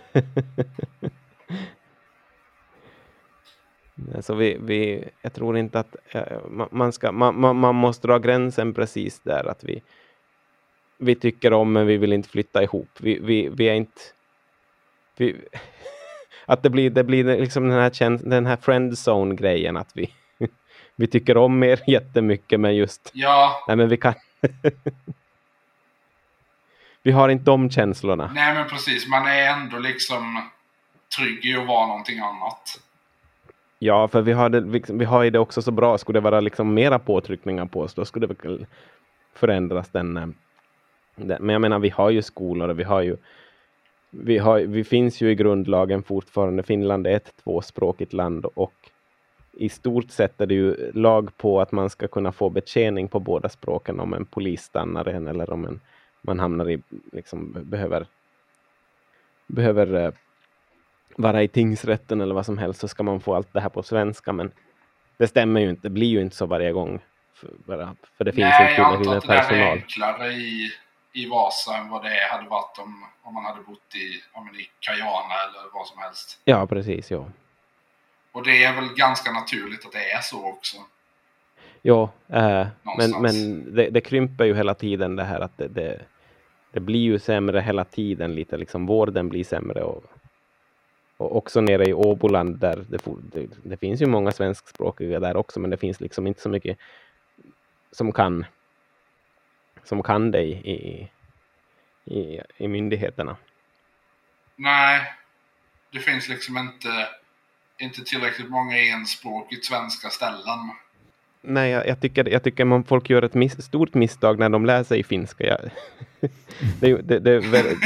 Så vi, vi, jag tror inte att uh, man, ska, man, man, man måste dra gränsen precis där. Att vi, vi tycker om, men vi vill inte flytta ihop. Vi, vi, vi är inte... Vi, att det blir, det blir liksom den här, den här friendzone-grejen att vi, vi tycker om er jättemycket, men just...
Ja.
Nej, men vi kan... vi har inte de känslorna.
Nej, men precis. Man är ändå liksom trygg i att vara någonting annat.
Ja, för vi har det, vi har ju det också så bra. Skulle det vara liksom mera påtryckningar på oss, då skulle det väl förändras den, den... Men jag menar, vi har ju skolor och vi har ju... Vi, har, vi finns ju i grundlagen fortfarande. Finland är ett tvåspråkigt land och i stort sett är det ju lag på att man ska kunna få betjäning på båda språken om en polis stannar en eller om en, man hamnar i, liksom behöver behöver eh, vara i tingsrätten eller vad som helst, så ska man få allt det här på svenska, men det stämmer ju inte, det blir ju inte så varje gång för, bara, för det finns
Nej,
inte
jag antar
tillräckligt
att
med
det där är
personal.
enklare i, i Vasa än vad det hade varit om, om man hade bott i, om i Kajana eller vad som helst.
Ja, precis, ja.
Och det är väl ganska naturligt att det är så också.
Ja, äh, men,
Någonstans.
men det, det krymper ju hela tiden det här att det, det, det blir ju sämre hela tiden lite, liksom vården blir sämre och, och också nere i Åboland där det, det, det finns ju många svenskspråkiga där också, men det finns liksom inte så mycket som kan som kan det i, i, i, i myndigheterna.
Nej, det finns liksom inte, inte tillräckligt många enspråkigt svenska ställen.
Nej, jag, jag tycker, jag tycker man, folk gör ett miss, stort misstag när de läser i finska. Jag, det, det, det är väldigt,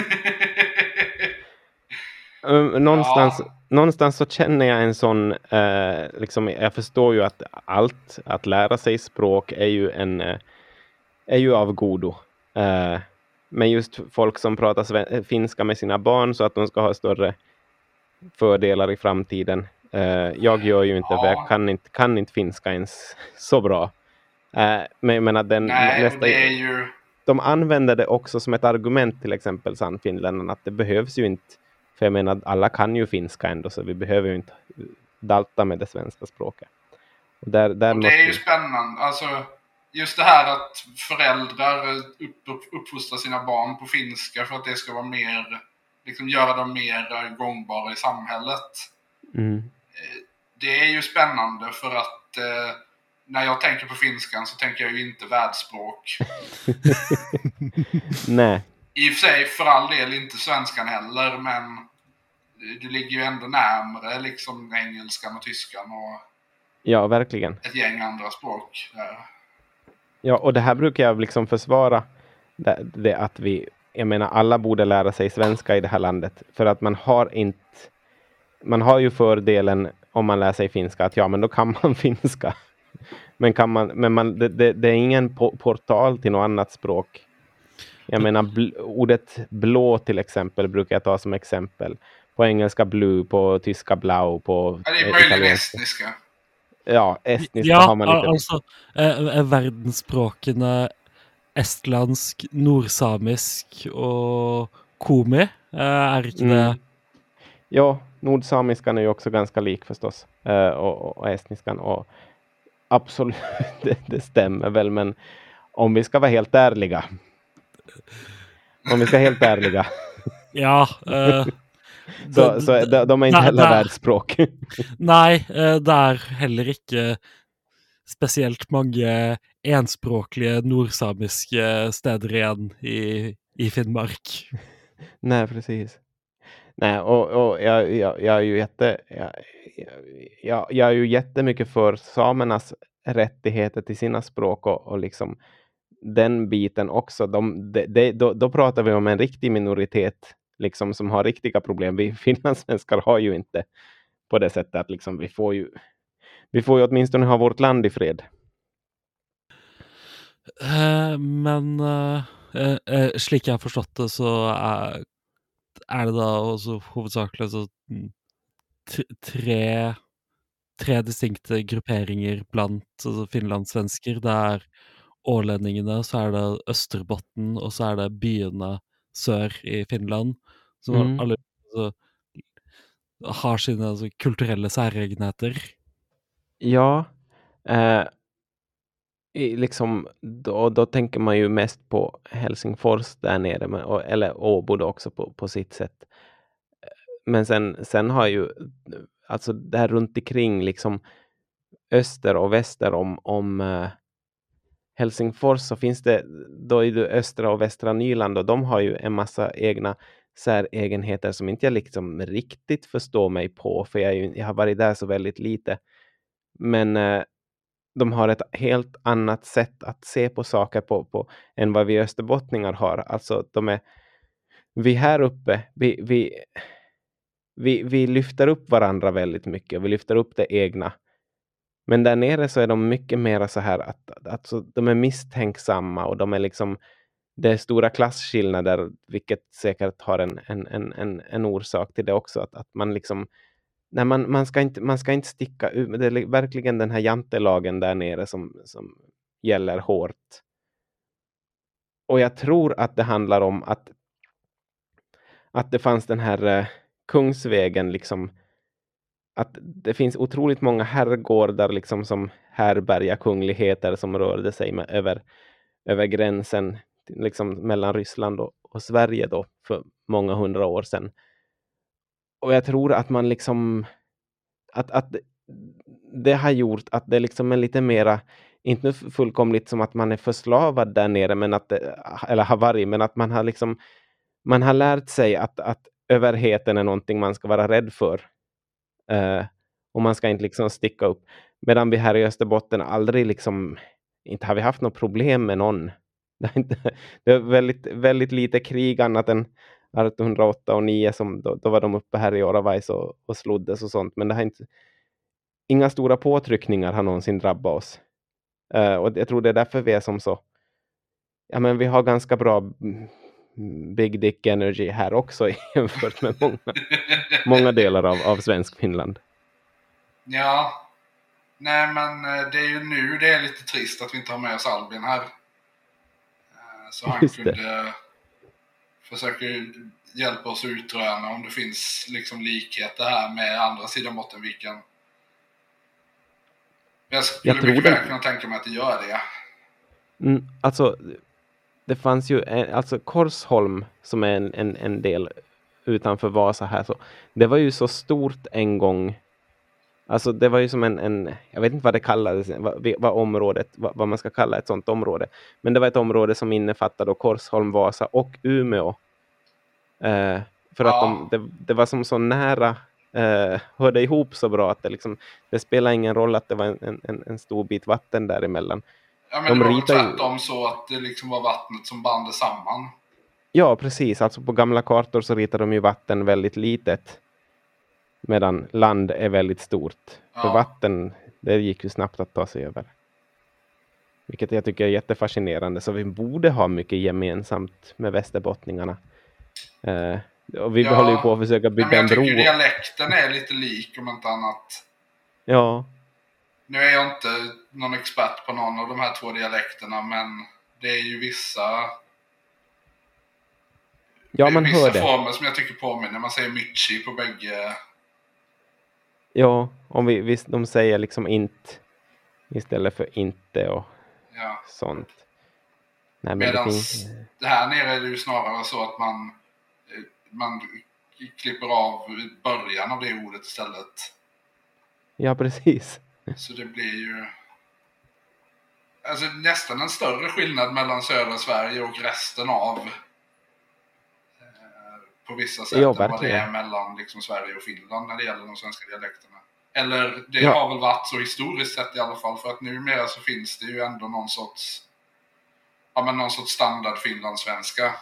um, någonstans,
Ja.
någonstans så känner jag en sån, eh, liksom, jag förstår ju att allt, att lära sig språk är ju, en, eh, är ju av godo. Eh, men just folk som pratar sven- finska med sina barn så att de ska ha större fördelar i framtiden. Uh, jag gör ju inte,
Ja.
för jag kan inte, kan inte finska ens så bra. Uh, men jag menar, den,
Nej,
nästa,
och det är ju...
de använder det också som ett argument, till exempel Sannfinländarna, att det behövs ju inte, för jag menar, alla kan ju finska ändå, så vi behöver ju inte dalta med det svenska språket. Och, där, där
och det
måste
är ju spännande, alltså just det här att föräldrar upp, upp, uppfostrar sina barn på finska för att det ska vara mer, liksom göra dem mer gångbara i samhället.
Mm.
Det är ju spännande för att eh, när jag tänker på finskan så tänker jag ju inte världsspråk.
Nej.
I och för sig för all del inte svenskan heller, men det ligger ju ändå närmare liksom engelskan och tyskan och
Ja, verkligen.
ett gäng andra språk där.
Ja, och det här brukar jag liksom försvara, det, det att vi, jag menar, alla borde lära sig svenska i det här landet, för att man har inte, man har ju fördelen om man lär sig finska att ja, men då kan man finska. Men kan man, men man, det, det, det är ingen po- portal till något annat språk. Jag menar, bl- ordet blå till exempel brukar jag ta som exempel. På engelska blue, på tyska blau, på
Ja, det är
eh,
möjligen
italienska.
estniska.
Ja, estniska
Ja,
har man lite.
al- altså eh, eh, verdensspråkene estlandsk, nordsamisk og komi, eh, er ikke det?
Mm. Ja, nordsamiskan är ju också ganska lik förstås. Eh, och, och, och estniskan. Och absolut, det, det stämmer väl. Men om vi ska vara helt ärliga. Om vi ska vara helt ärliga.
Ja. Eh,
så,
det-
så
det-
de, de är inte
det-
heller
det-
världsspråk.
Nei, eh, det er heller ikke spesielt mange enspråklige nordsamiske steder igjen i, i Finnmark.
Nej, precis. Nej, och, och jag, jag, jag är ju jätte jag, jag, jag är ju jättemycket för samernas rättigheter till sina språk och, och liksom den biten också. De, de, de, då, då pratar vi om en riktig minoritet liksom, som har riktiga problem. Vi finlandssvenskar har ju inte på det sättet att liksom, vi får ju vi får ju åtminstone ha vårt land i fred.
Eh, men eh, eh, eh, slik jeg har forstått det, så er, er det da også hovedsakelig så, mm, t- tre, tre distinkte grupperinger blant altså, finlandssvensker. Det er ålendingene, så er det Østerbotten, og så er det byene sør i Finland, som
Mm.
alle altså, har sine altså, kulturelle særegenheter.
Ja, eh, i liksom, då, då tänker man ju mest på Helsingfors där nere, men, och, eller Åbo då också på, på sitt sätt. Men sen, sen har ju, alltså där runt omkring liksom öster och väster om, om eh, Helsingfors så finns det, då är det östra och västra Nyland och de har ju en massa egna säregenheter som inte jag liksom riktigt förstår mig på, för jag, är ju, jag har varit där så väldigt lite. Men eh, de har ett helt annat sätt att se på saker på, på än vad vi österbottningar har. Alltså de är, vi här uppe, vi, vi, vi, vi lyfter upp varandra väldigt mycket. Vi lyfter upp det egna. Men där nere så är de mycket mer så här att, att alltså, de är misstänksamma och de är liksom, det är stora klasskillnader, vilket säkert har en, en, en, en, en orsak till det också, att, att man liksom, nej, man, man, ska inte, man ska inte sticka ut, det är verkligen den här jantelagen där nere som, som gäller hårt. Och jag tror att det handlar om att att det fanns den här eh, Kungsvägen liksom, att det finns otroligt många herrgårdar liksom som härbergar kungligheter som rörde sig med, över, över gränsen liksom mellan Ryssland och, och Sverige då för många hundra år sedan. Och jag tror att man liksom att, att det har gjort att det liksom är lite mera, inte fullkomligt som att man är förslavad där nere, men att det, eller har varit, men att man har liksom man har lärt sig att, att överheten är någonting man ska vara rädd för. Uh, och man ska inte liksom sticka upp. Medan vi här i Österbotten aldrig liksom, inte har vi haft något problem med någon. Det är, inte, det är väldigt, väldigt lite krig annat än artonhundraåtta och nio som då, då var de uppe här i Oravais och, och sloddes och sånt. Men det har inte, inga stora påtryckningar har någonsin drabbat oss. Uh, och jag tror det är därför vi är som så, ja men vi har ganska bra big dick energy här också jämfört med många, många delar av, av svensk Finland.
Ja, nej men det är ju nu det är lite trist att vi inte har med oss Albin här. Så han kunde försöka hjälpa oss att utröna om det finns liksom likheter här med andra sidan Bottenviken. Jag skulle jag mycket väl kunna tänka mig att det gör det.
Mm, alltså det fanns ju en, alltså Korsholm som är en, en, en del utanför Vasa här, så det var ju så stort en gång, alltså det var ju som en, en jag vet inte vad det kallades, vad, vad området, vad, vad man ska kalla ett sånt område, men det var ett område som innefattade Korsholm, Vasa och Umeå, eh, för ja. att de, det, det var som så nära, eh, hörde ihop så bra att det liksom, det spelar ingen roll att det var en, en, en stor bit vatten däremellan.
Ja, men de det var tvärtom ju så att det liksom var vattnet som band samman.
Ja, precis. Alltså på gamla kartor så ritar de ju vatten väldigt litet. Medan land är väldigt stort. Ja. För vatten, det gick ju snabbt att ta sig över. Vilket jag tycker är jättefascinerande. Så vi borde ha mycket gemensamt med västerbottningarna. Eh, och vi ja. håller ju på att försöka bygga en bro.
Jag tycker dialekten är lite lik om inte annat.
Ja.
Nu är jag inte någon expert på någon av de här två dialekterna, men det är ju vissa
ja, man
vissa
hör det.
former som jag tycker påminner. Man säger mytchi på bägge.
Ja, om vi, vi, de säger liksom inte istället för inte och
ja.
sånt. Nej, men
Medan
det, finns...
det här nere är det ju snarare så att man, man klipper av början av det ordet istället.
Ja, precis.
Så det blir ju alltså nästan en större skillnad mellan södra Sverige och resten av eh, på vissa sätt
ja,
än vad det är mellan liksom Sverige och Finland när det gäller de svenska dialekterna. Eller det
ja.
har väl varit så historiskt sett i alla fall, för att numera så finns det ju ändå någon sorts ja men någon sorts standard finlandssvenska.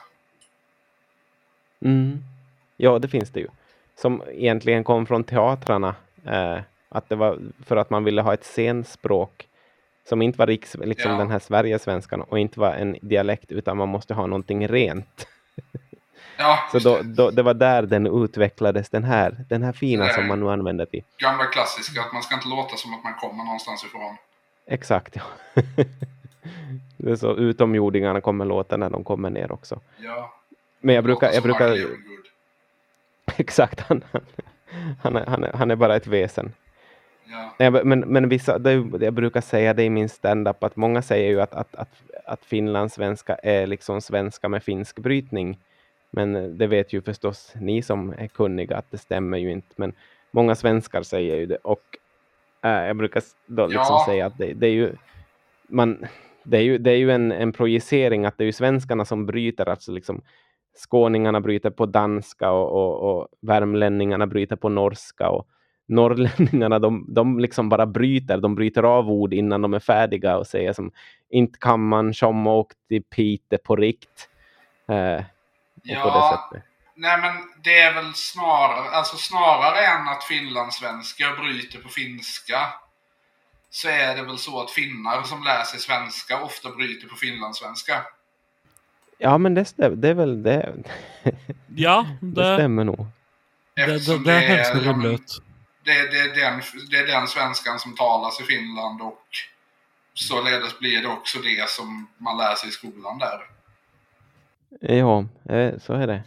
Mm. Ja, det finns det ju. Som egentligen kom från teatrarna. Eh, att det var för att man ville ha ett scenspråk som inte var riks, liksom ja. den här Sverigesvenskan och inte var en dialekt, utan man måste ha någonting rent.
Ja,
så då, då, det var där den utvecklades, den här, den här fina som man nu använder till.
Gamla klassiska, att man ska inte låta som att man kommer någonstans ifrån.
Exakt, ja. Det är så utomjordingarna kommer låta när de kommer ner också.
Ja.
Men jag brukar... Jag brukar exakt, han, han, är, han, är, han är bara ett väsen.
Ja.
Nej, men, men vissa, det, jag brukar säga det i min stand-up att många säger ju att, att, att, att finlandssvenska är liksom svenska med finsk brytning. Men det vet ju förstås ni som är kunniga att det stämmer ju inte. Men många svenskar säger ju det. Och äh, jag brukar då liksom ja. säga att det, det är ju... Man, det är ju, det är ju en, en projicering att det är ju svenskarna som bryter, alltså liksom skåningarna bryter på danska och, och, och värmlänningarna bryter på norska och norrlänningarna de, de liksom bara bryter, de bryter av ord innan de är färdiga och säger som inte kan man som åkt i Pite på rikt. Eh,
ja,
på det sättet.
Nej men det är väl snarare, alltså snarare än att finlandssvenskar bryter på finska, så är det väl så att finnar som lär sig svenska ofta bryter på finlandssvenska.
Ja, men det, stäm- det är väl det.
Ja,
Det
det,
stämmer nog.
det, det,
Eftersom
det
det,
høres
är,
noe
ja,
rimelig
men,
ut.
det, det, är den, det är den svenskan som talas i Finland och således blir det också det som man lär sig i skolan där.
Ja, eh, så är det.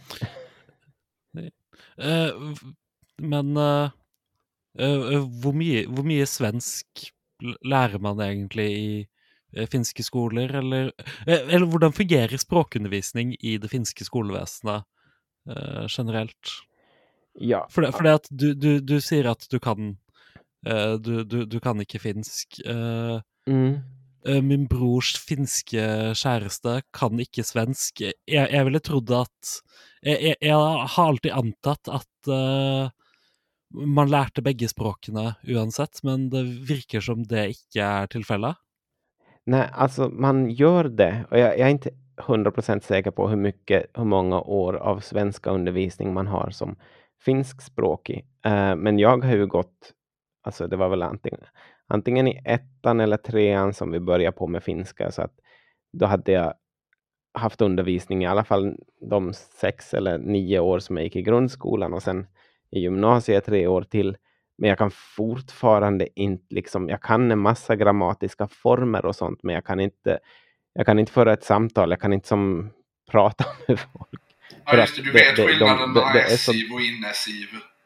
Eh, v- men eh, eh, hvor, mye, hvor mye svensk l- lærer man egentlig i eh, finske skoler, eller, eh, eller hvordan fungerer språkundervisning i det finske skolevesenet eh, generelt?
Ja,
For det, for det at du, du, du sier at du kan eh, du, du, du kan ikke finsk. Eh,
mm.
eh, min brors finske kjæreste kan ikke svensk. Jeg, jeg ville trodd at jeg, jeg, jeg har alltid antatt at eh, man lærte begge språkene uansett, men det virker som det ikke er tilfellet.
Nej, alltså man gör det. Och jag, jag är inte hundra procent säker på hur mycket, hur många år av svenska undervisning man har som finskspråkig. Eh, men jag har ju gått, alltså det var väl antingen, antingen i ettan eller trean som vi började på med finska. Så att då hade jag haft undervisning i alla fall de sex eller nio år som jag gick i grundskolan och sen i gymnasiet tre år till. Men jag kan fortfarande inte liksom, jag kan en massa grammatiska former och sånt, men jag kan inte, jag kan inte föra ett samtal, jag kan inte som prata med folk.
Ja, just det, du vet
det,
skillnaden
de,
mellan
det, det är så,
essiv och inessiv.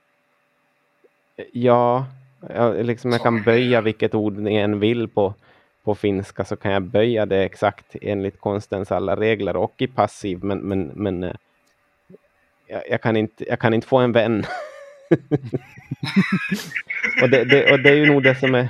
ja, jag, liksom jag
Som
kan
är-
böja vilket ord ni än vill på, på finska, så kan jag böja det exakt enligt konstens alla regler och i passiv, men, men, men eh, jag, jag, kan inte, jag kan inte få en vän. och, det, det, och det är ju nog det som är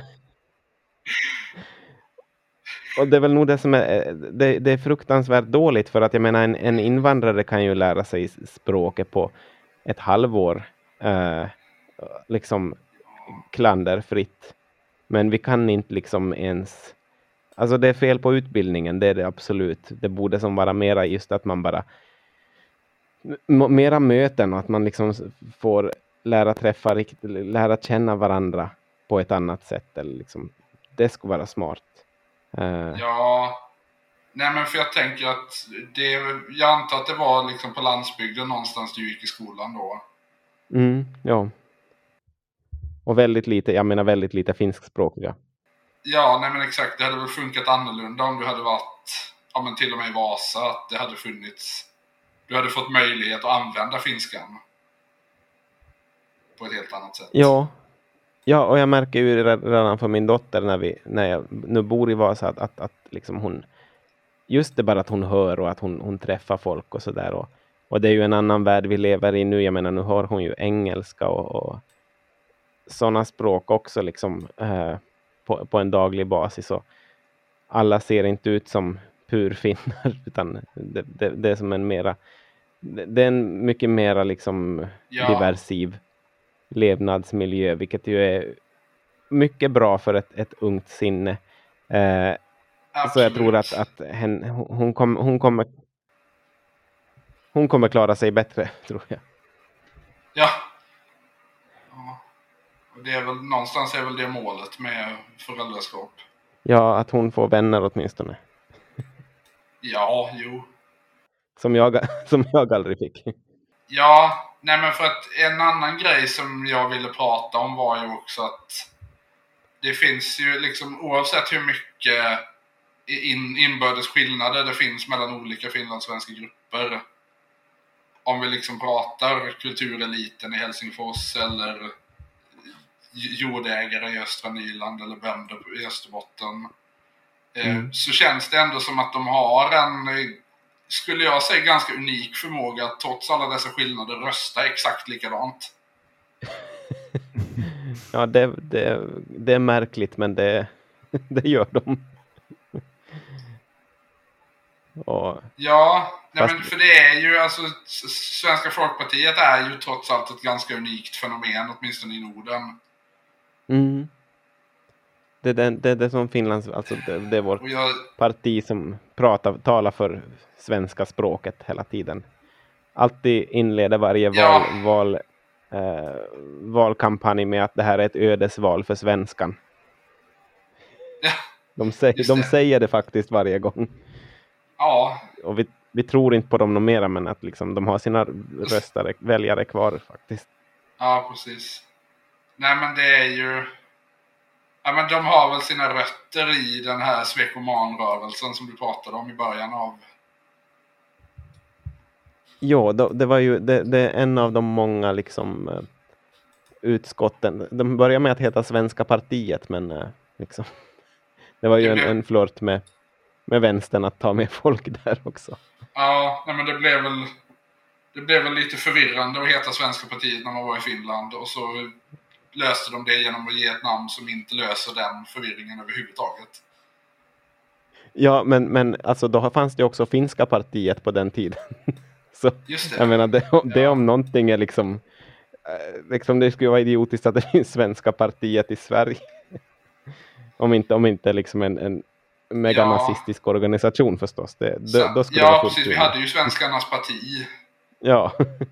och det är väl nog det som är det, det är fruktansvärt dåligt, för att jag menar en, en invandrare kan ju lära sig språket på ett halvår eh, liksom klanderfritt, men vi kan inte liksom ens, alltså det är fel på utbildningen, det är det absolut. Det borde som vara mera just att man bara m- mera möten och att man liksom får lära träffa riktigt, lära känna varandra på ett annat sätt, eller liksom, det skulle vara smart. Uh,
Ja, nej men för jag tänker att det, jag antar att det var liksom på landsbygden någonstans du gick i skolan då.
mm, ja. Och väldigt lite, jag menar väldigt lite finskspråkiga.
Ja, nej men exakt, det hade väl funkat annorlunda om du hade varit, ja men till och med i Vasa, att det hade funnits, du hade fått möjlighet att använda finskan på ett helt annat sätt.
Ja. Ja, och jag märker ju redan för min dotter när vi när jag nu bor i Vasa att, att, att liksom hon, just det bara att hon hör och att hon, hon träffar folk och sådär, och, och det är ju en annan värld vi lever i nu. Jag menar, nu hör hon ju engelska och, och sådana språk också liksom eh, på, på en daglig basis, och alla ser inte ut som purfinnar utan det, det, det är som en mera det, det är en mycket mera liksom
Ja.
diversiv levnadsmiljö, vilket ju är mycket bra för ett, ett ungt sinne. Eh, så jag tror att, att hen, hon, kom, hon, kommer, hon kommer klara sig bättre, tror jag.
Ja. Ja. Och det är väl, någonstans är väl det målet med föräldraskap.
Ja, att hon får vänner åtminstone.
Ja, jo.
Som jag, som jag aldrig fick.
Ja, nej men för att en annan grej som jag ville prata om var ju också att det finns ju liksom, oavsett hur mycket in, inbördes skillnader det finns mellan olika finlandssvenska grupper, om vi liksom pratar kultureliten i Helsingfors eller jordägare i östra Nyland eller bönder i Österbotten, mm. så känns det ändå som att de har en, skulle jag säga, ganska unik förmåga att trots alla dessa skillnader rösta exakt likadant.
Ja, det, det, det är märkligt, men det, det gör de. Och,
ja, nej
fast...
men för det är ju, alltså Svenska Folkpartiet är ju trots allt ett ganska unikt fenomen, åtminstone i Norden.
Mm. Det är det, det, det som Finlands, alltså det, det är vårt jag... parti som pratar, talar för svenska språket hela tiden. Alltid inleder varje val,
ja.
val, eh, valkampanj med att det här är ett ödesval för svenskan.
Ja,
De, säger,
just
de
det.
säger det faktiskt varje gång.
Ja,
Och vi, vi tror inte på dem något mera, men att liksom, de har sina röstare, väljare kvar faktiskt.
ja, precis. Nej, men det är ju... Ja, men de har väl sina rötter i den här svekomanrörelsen som du pratade om i början av...
Ja, då, det var ju det, det är en av de många liksom eh, utskotten. De började med att heta Svenska partiet, men eh, liksom, det var ju
Det
en,
blev-
en flört med, med vänstern att ta med folk där också.
Ja, nej, men det blev väl... Det blev väl lite förvirrande att heta Svenska partiet när man var i Finland. Och så löste de det genom att ge ett namn som inte löser den förvirringen överhuvudtaget.
Ja, men, men alltså, då fanns det också Finska partiet på den tiden. Så
Just det.
jag menar, det, det
Ja.
om någonting är liksom, eh, liksom det skulle vara idiotiskt att det finns Svenska partiet i Sverige. om inte, om inte liksom en, en meganazistisk organisation förstås. Det, då,
Sen,
då skulle
ja,
det vara fullt
precis. Vi
rimligt.
hade ju Svenskarnas parti
Ja.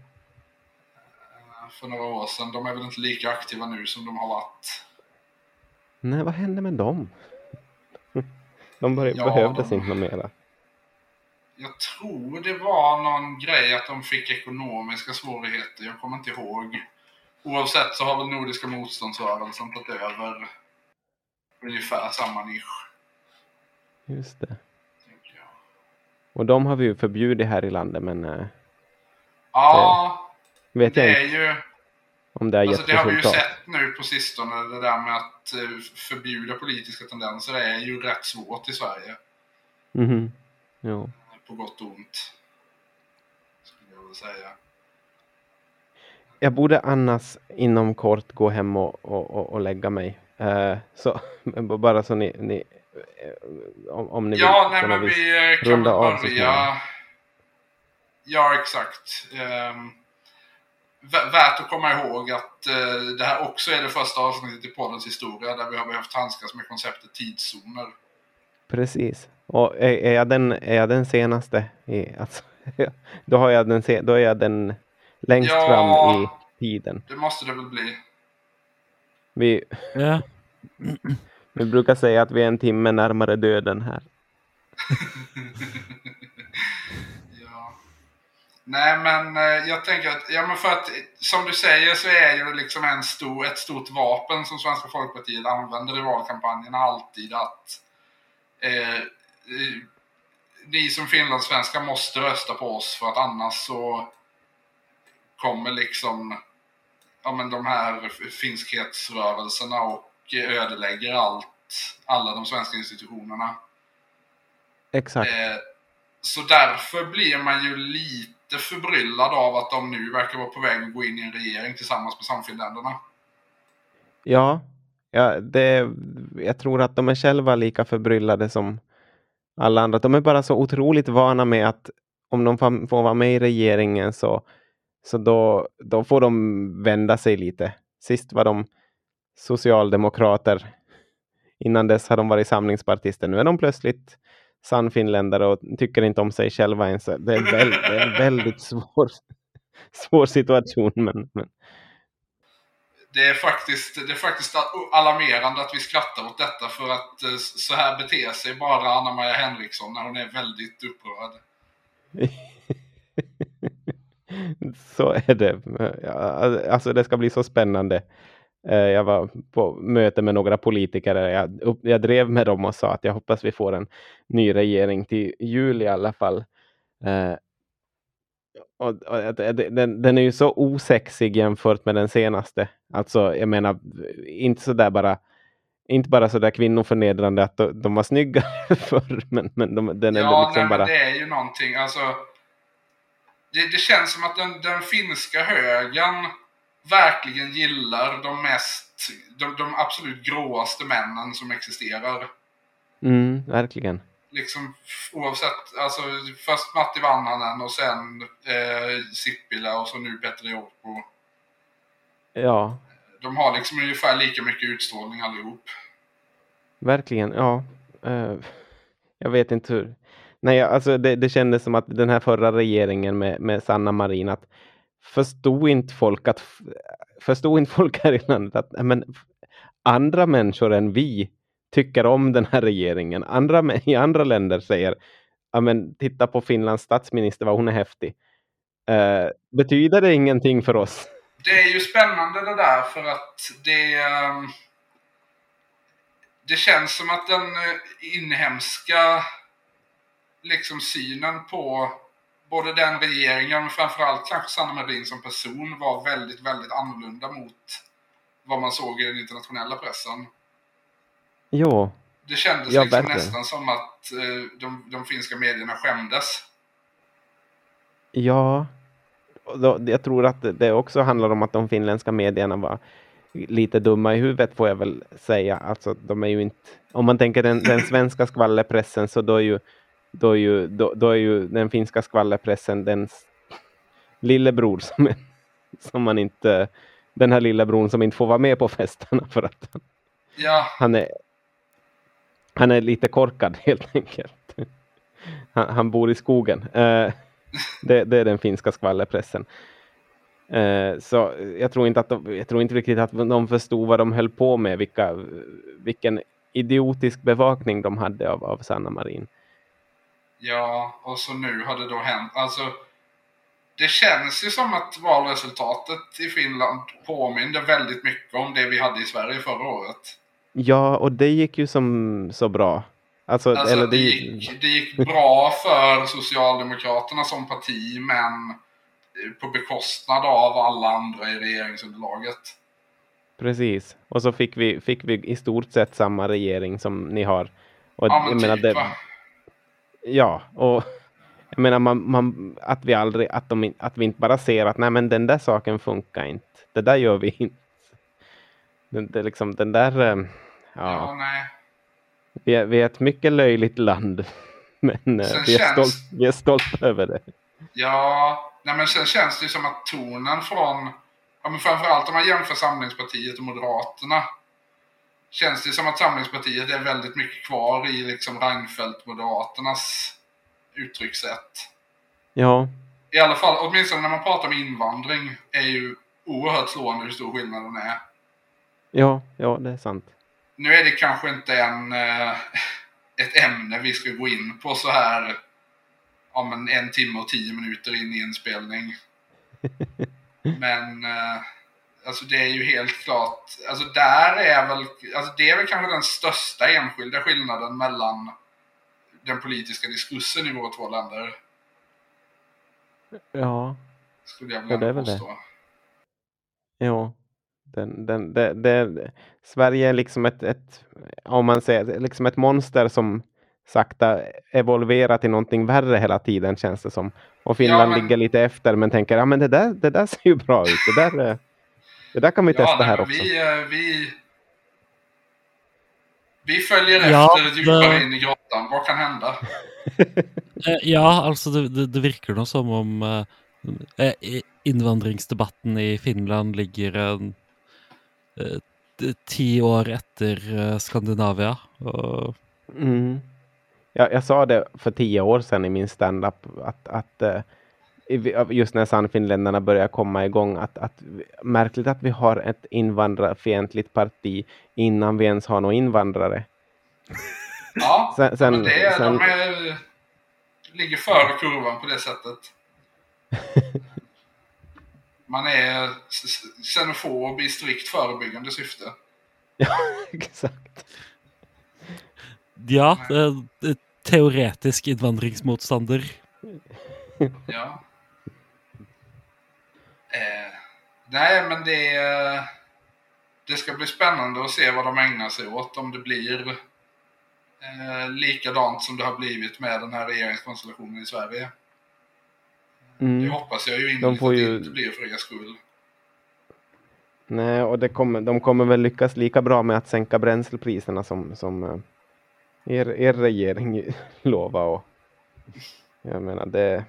för några år sedan. De är väl inte lika aktiva nu som de har varit.
Nej, vad hände med dem? De bör,
Ja,
behövdes
de-
inte något mera.
Jag tror det var någon grej att de fick ekonomiska svårigheter. Jag kommer inte ihåg. Oavsett så har väl Nordiska motståndsrörelsen tagit över ungefär samma nisch.
Just det.
Tänker jag.
Och de har vi ju förbjudit här i landet, men eh,
Ja,
vet jag
det
inte
är ju...
om det har
Alltså
gett
det har vi ju
resultat.
sett nu på sistone. Det där med att eh, förbjuda politiska tendenser är ju rätt svårt i Sverige.
Mhm. Jo.
På gott och ont. Skulle jag vilja säga.
Jag borde annars inom kort gå hem och, och, och, och lägga mig. Eh, så bara så ni, ni eh, om, om ni
Ja,
vill
nej
på
men
något vis
vi eh, kan
runda
väl
av så småningom.
börja. Ja, exakt. Um, värt att komma ihåg att uh, det här också är det första avsnittet i poddens historia där vi har behövt handskas med konceptet tidszoner.
Precis. Och är, är, jag den, är jag den senaste i, alltså, då, har jag den, se- då är jag den längst
Ja.
fram i tiden.
Det måste det väl bli.
Vi,
Ja.
vi brukar säga att vi är en timme närmare döden här.
Ja. Nej, men eh, jag tänker att, ja, men för att som du säger så är ju det liksom en stor, ett stort vapen som Svenska Folkpartiet använder i valkampanjerna alltid att eh, eh, ni som finlandssvenskar måste rösta på oss för att annars så kommer liksom ja, men de här finskhetsrörelserna och ödelägger allt, alla de svenska institutionerna.
Exakt.
Eh, så därför blir man ju lite förbryllad av att de nu verkar vara på väg att gå in i en regering tillsammans med Samfinländerna.
Ja, ja det, jag tror att de är själva lika förbryllade som alla andra. De är bara så otroligt vana med att om de får, får vara med i regeringen så, så då, då får de vända sig lite. Sist var de socialdemokrater. Innan dess har de varit samlingspartister. Nu är de plötsligt sannfinländare och tycker inte om sig själva ens. Det är, väl, det är en väldigt svår, svår situation. Men, men.
Det är, faktiskt, det är faktiskt alarmerande att vi skrattar åt detta för att eh, så här beter sig bara Anna-Maja Henriksson när hon är väldigt upprörd.
Så är det. Alltså det ska bli så spännande. Jag var på möte med några politiker. Jag, upp, jag drev med dem och sa att jag hoppas vi får en ny regering till jul i alla fall. Och, och den, den är ju så osexig jämfört med den senaste. Alltså jag menar inte så där bara inte bara så där kvinnoförnedrande att de, de var snygga förr, men, men de, den är
ja,
liksom
nej,
bara...
men det är ju någonting, alltså det, det känns som att den, den finska högern verkligen gillar de mest, de, de absolut gråaste männen som existerar.
Mm, verkligen.
Liksom oavsett, alltså först Matti Vanhanen och sen eh, Sipilä och så nu Petteri Orpo.
Ja.
De har liksom ungefär lika mycket utstrålning allihop.
Verkligen, ja. Uh, jag vet inte hur. Nej, alltså det, det kändes som att den här förra regeringen med, med Sanna Marin att förstod inte folk att förstod inte folk här i landet att men, andra människor än vi tycker om den här regeringen. Andra i andra länder säger, ja men titta på Finlands statsminister, vad hon är häftig. Uh, betyder det ingenting för oss?
Det är ju spännande det där, för att det um, det känns som att den inhemska liksom synen på både den regeringen, men framförallt kanske Sanna Marin som person, var väldigt, väldigt annorlunda mot vad man såg i den internationella pressen.
Jo.
Det kändes
ja,
liksom
verkligen.
nästan som att eh, de, de finska medierna skämdes.
Ja, då, jag tror att det också handlar om att de finländska medierna var lite dumma i huvudet, får jag väl säga. Alltså, de är ju inte, om man tänker den, den svenska skvallerpressen, så då är ju, då är ju, då, då är ju den finska skvallerpressen den lillebror som, är, som man inte, den här lillebror som inte får vara med på festerna för att
ja.
han är han är lite korkad helt enkelt. Han, han bor i skogen. Uh, det, det är den finska skvallerpressen. Uh, så jag tror inte att de, jag tror inte riktigt att de förstod vad de höll på med, vilka, vilken idiotisk bevakning de hade av, av Sanna Marin.
Ja, och så nu har det då hänt. Alltså, det känns ju som att valresultatet i Finland påminner väldigt mycket om det vi hade i Sverige förra året.
Ja, och det gick ju som så bra. Alltså,
alltså
eller
det, gick, det gick bra för Socialdemokraterna som parti, men på bekostnad av alla andra i regeringsunderlaget.
Precis. Och så fick vi, fick vi i stort sett samma regering som ni har. Och
ja, men
jag menar,
typ,
det,
va?
Ja, och jag menar man, man, att vi aldrig, att, de, att vi inte bara ser att nej, men den där saken funkar inte. Det där gör vi inte. Det, det liksom den där, ja,
ja nej.
Vi är, vi är ett mycket löjligt land, men vi är,
känns,
stolt, vi är stolta över det.
Ja, nej, men sen känns det som att tonen från, ja, men framförallt om man jämför Samlingspartiet och Moderaterna, känns det som att Samlingspartiet är väldigt mycket kvar i liksom Reinfeldt-Moderaternas uttryckssätt.
Ja.
I alla fall, åtminstone när man pratar om invandring, är ju oerhört slående hur stor skillnaden är.
Ja, ja, det är sant.
Nu är det kanske inte en, eh, ett ämne vi ska gå in på så här om en, en timme och tio minuter in i en spelning. Men eh, alltså det är ju helt klart, alltså där är väl, alltså det är väl kanske den största enskilda skillnaden mellan den politiska diskursen i våra två länder.
Ja.
Skulle jag
ja, det är
vilja
väl
påstå.
Det. Ja. Den, den, det, det, Sverige är liksom ett, ett, om man säger, liksom ett monster som sakta evolverar till någonting värre hela tiden, känns det som. Och Finland ja, men... ligger lite efter, men tänker, ja men det där, det där ser ju bra ut. Det där, det där kan vi ja, testa nej, här också.
Vi, vi, vi följer
ja,
efter djupare
det...
in i grottan. Vad kan hända?
Ja, alltså det, det, det virker nog som om eh, invandringsdebatten i Finland ligger en eh, tio år efter eh, Skandinavia. Och...
Mm. Ja, jag sa det för tio år sedan i min stand-up att, att eh, just när Sannfinländarna börjar komma igång, att, att märkligt att vi har ett invandrarfientligt parti innan vi ens har några invandrare.
Ja,
sen, sen,
men det är,
sen...
de är, ligger före kurvan på det sättet. Man är xenofob i strikt förebyggande syfte.
Ja, exakt.
Ja, eh, teoretisk invandringsmotståndare.
Ja. Eh, nej, men det, det ska bli spännande att se vad de ägnar sig åt. Om det blir eh, likadant som det har blivit med den här regeringskonstellationen i Sverige. Mm. Det hoppas jag ju inte de får ju... att det inte blir för er skull.
Nej, och det kommer, de kommer väl lyckas lika bra med att sänka bränslepriserna som, som uh, er, er regering lovar. Och jag menar, det...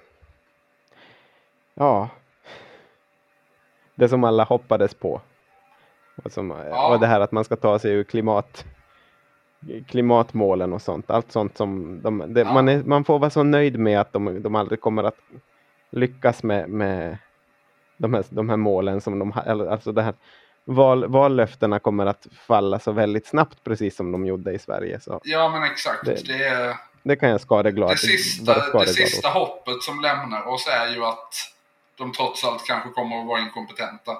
Ja. Det som alla hoppades på. Och, som, ja. och det här att man ska ta sig ur klimat, klimatmålen och sånt. Allt sånt som... De, det, ja. man, är, man får vara så nöjd med att de, de aldrig kommer att lyckas med, med de, här, de här målen som de har. Alltså det här val, vallöftena kommer att falla så väldigt snabbt, precis som de gjorde i Sverige. Så
Ja, men exakt.
det,
det, är,
det kan jag skadeglad
det sista,
vara skadeglad
det sista
åt.
hoppet som lämnar oss är ju att de trots allt kanske kommer att vara inkompetenta.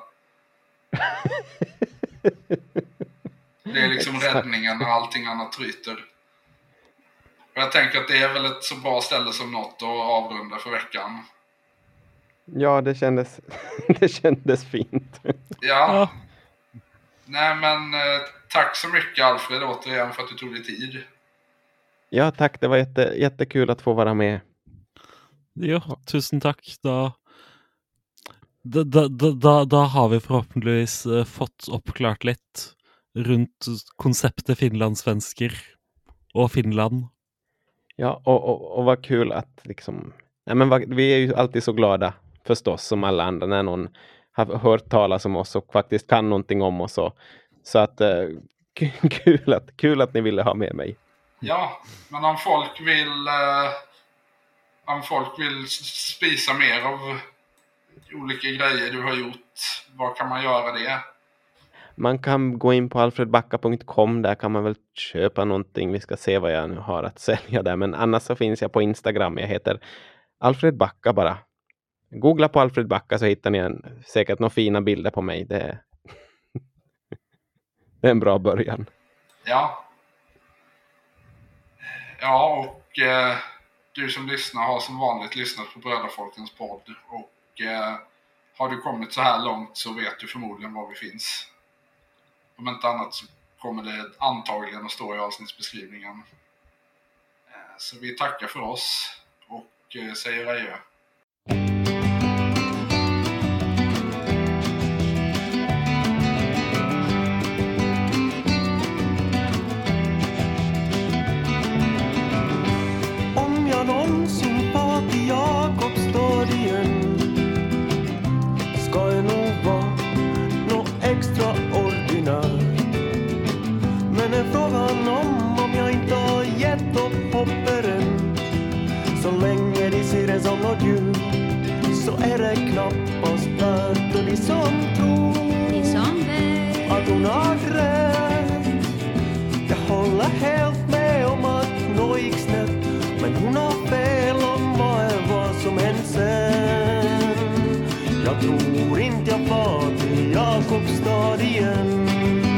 Det är liksom räddningen när allting annat tryter. Och jag tänker att det är väl ett så bra ställe som något att avrunda för veckan.
Ja, det kändes, det kändes fint.
Ja.
Ja.
Nej, men eh, tack så mycket Alfred återigen för att du tog dig tid.
Ja, tack. Det var jätte, jättekul att få vara med.
Jo, tusen tack. Da, da, da, da, da, da har vi forhåpentligvis eh, fått oppklart litt rundt konseptet finlandssvensker och Finland.
Ja, och, och, och vad kul att liksom... Nej, men vad, vi är ju alltid så glada, förstås, som alla andra, när någon har hört talas om oss och faktiskt kan någonting om oss. Och, så att eh, kul, att kul att ni ville ha med mig.
Ja, men om folk vill eh, om folk vill spisa mer av olika grejer du har gjort, vad kan man göra det?
Man kan gå in på alfred backa punkt com, där kan man väl köpa någonting. Vi ska se vad jag nu har att sälja där. Men annars så finns jag på Instagram. Jag heter Alfred Backa bara. Googla på Alfred Backa så hittar ni en, säkert några fina bilder på mig. Det är, det är en bra början.
Ja. Ja, och eh, du som lyssnar har som vanligt lyssnat på Brödrafolkens podd. Och eh, har du kommit så här långt så vet du förmodligen var vi finns. Om inte annat så kommer det antagligen att stå i avsnittsbeskrivningen. Eh, så vi tackar för oss och eh, säger adjö.
Om jag någonsin far till Jakobstadien ska jag nog vara något extraordinärt. Men är frågan om om jag inte har gett upp hoppet än. Så länge de ser det som något djur så är det knappast värt. Och de som tror att hon har rätt, jag håller helt med om att något gick snett. Men hon har fel om vad är vad som hänt sen. Jag tror inte jag far till Jakobstadien.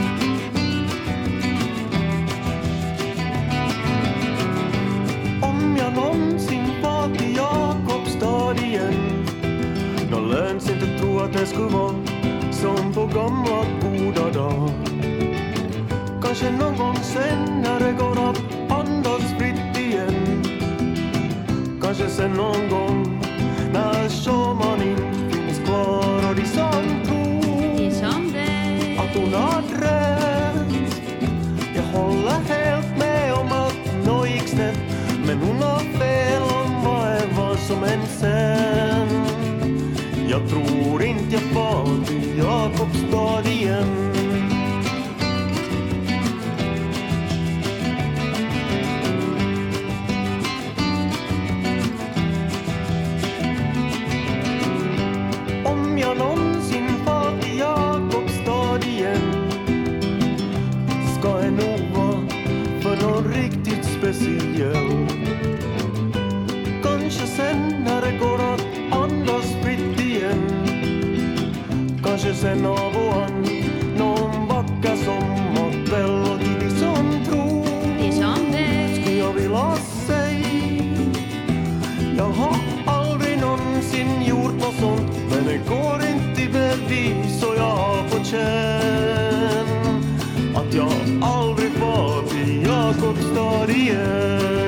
Om jag någonsin far till Jakobstadien, då löns inte tro att det skulle vara som på gamla goda dagar. Kanske någon gång sen när det går att andas fritt igen. Kanske sen någon gång när Sjöman inte finns kvar. Och de som tror att hon har rätt, jag håller helt med om att något gick snett. Men hon har fel om vad är vad som hänt sen. Jag tror inte jag far till Jakobstadien. Om jag någonsin far till Jakobstadien ska jag nog vara för någon riktigt speciell. Kanske sen när det går att andas fritt igen. Kanske sen av och an någon vacka sommarkväll. Och till de som tror skulle jag vilja säga, jag har aldrig någonsin gjort något sånt. Men det går inte i bevis och jag har fått känn att jag aldrig var till Jakobstadien.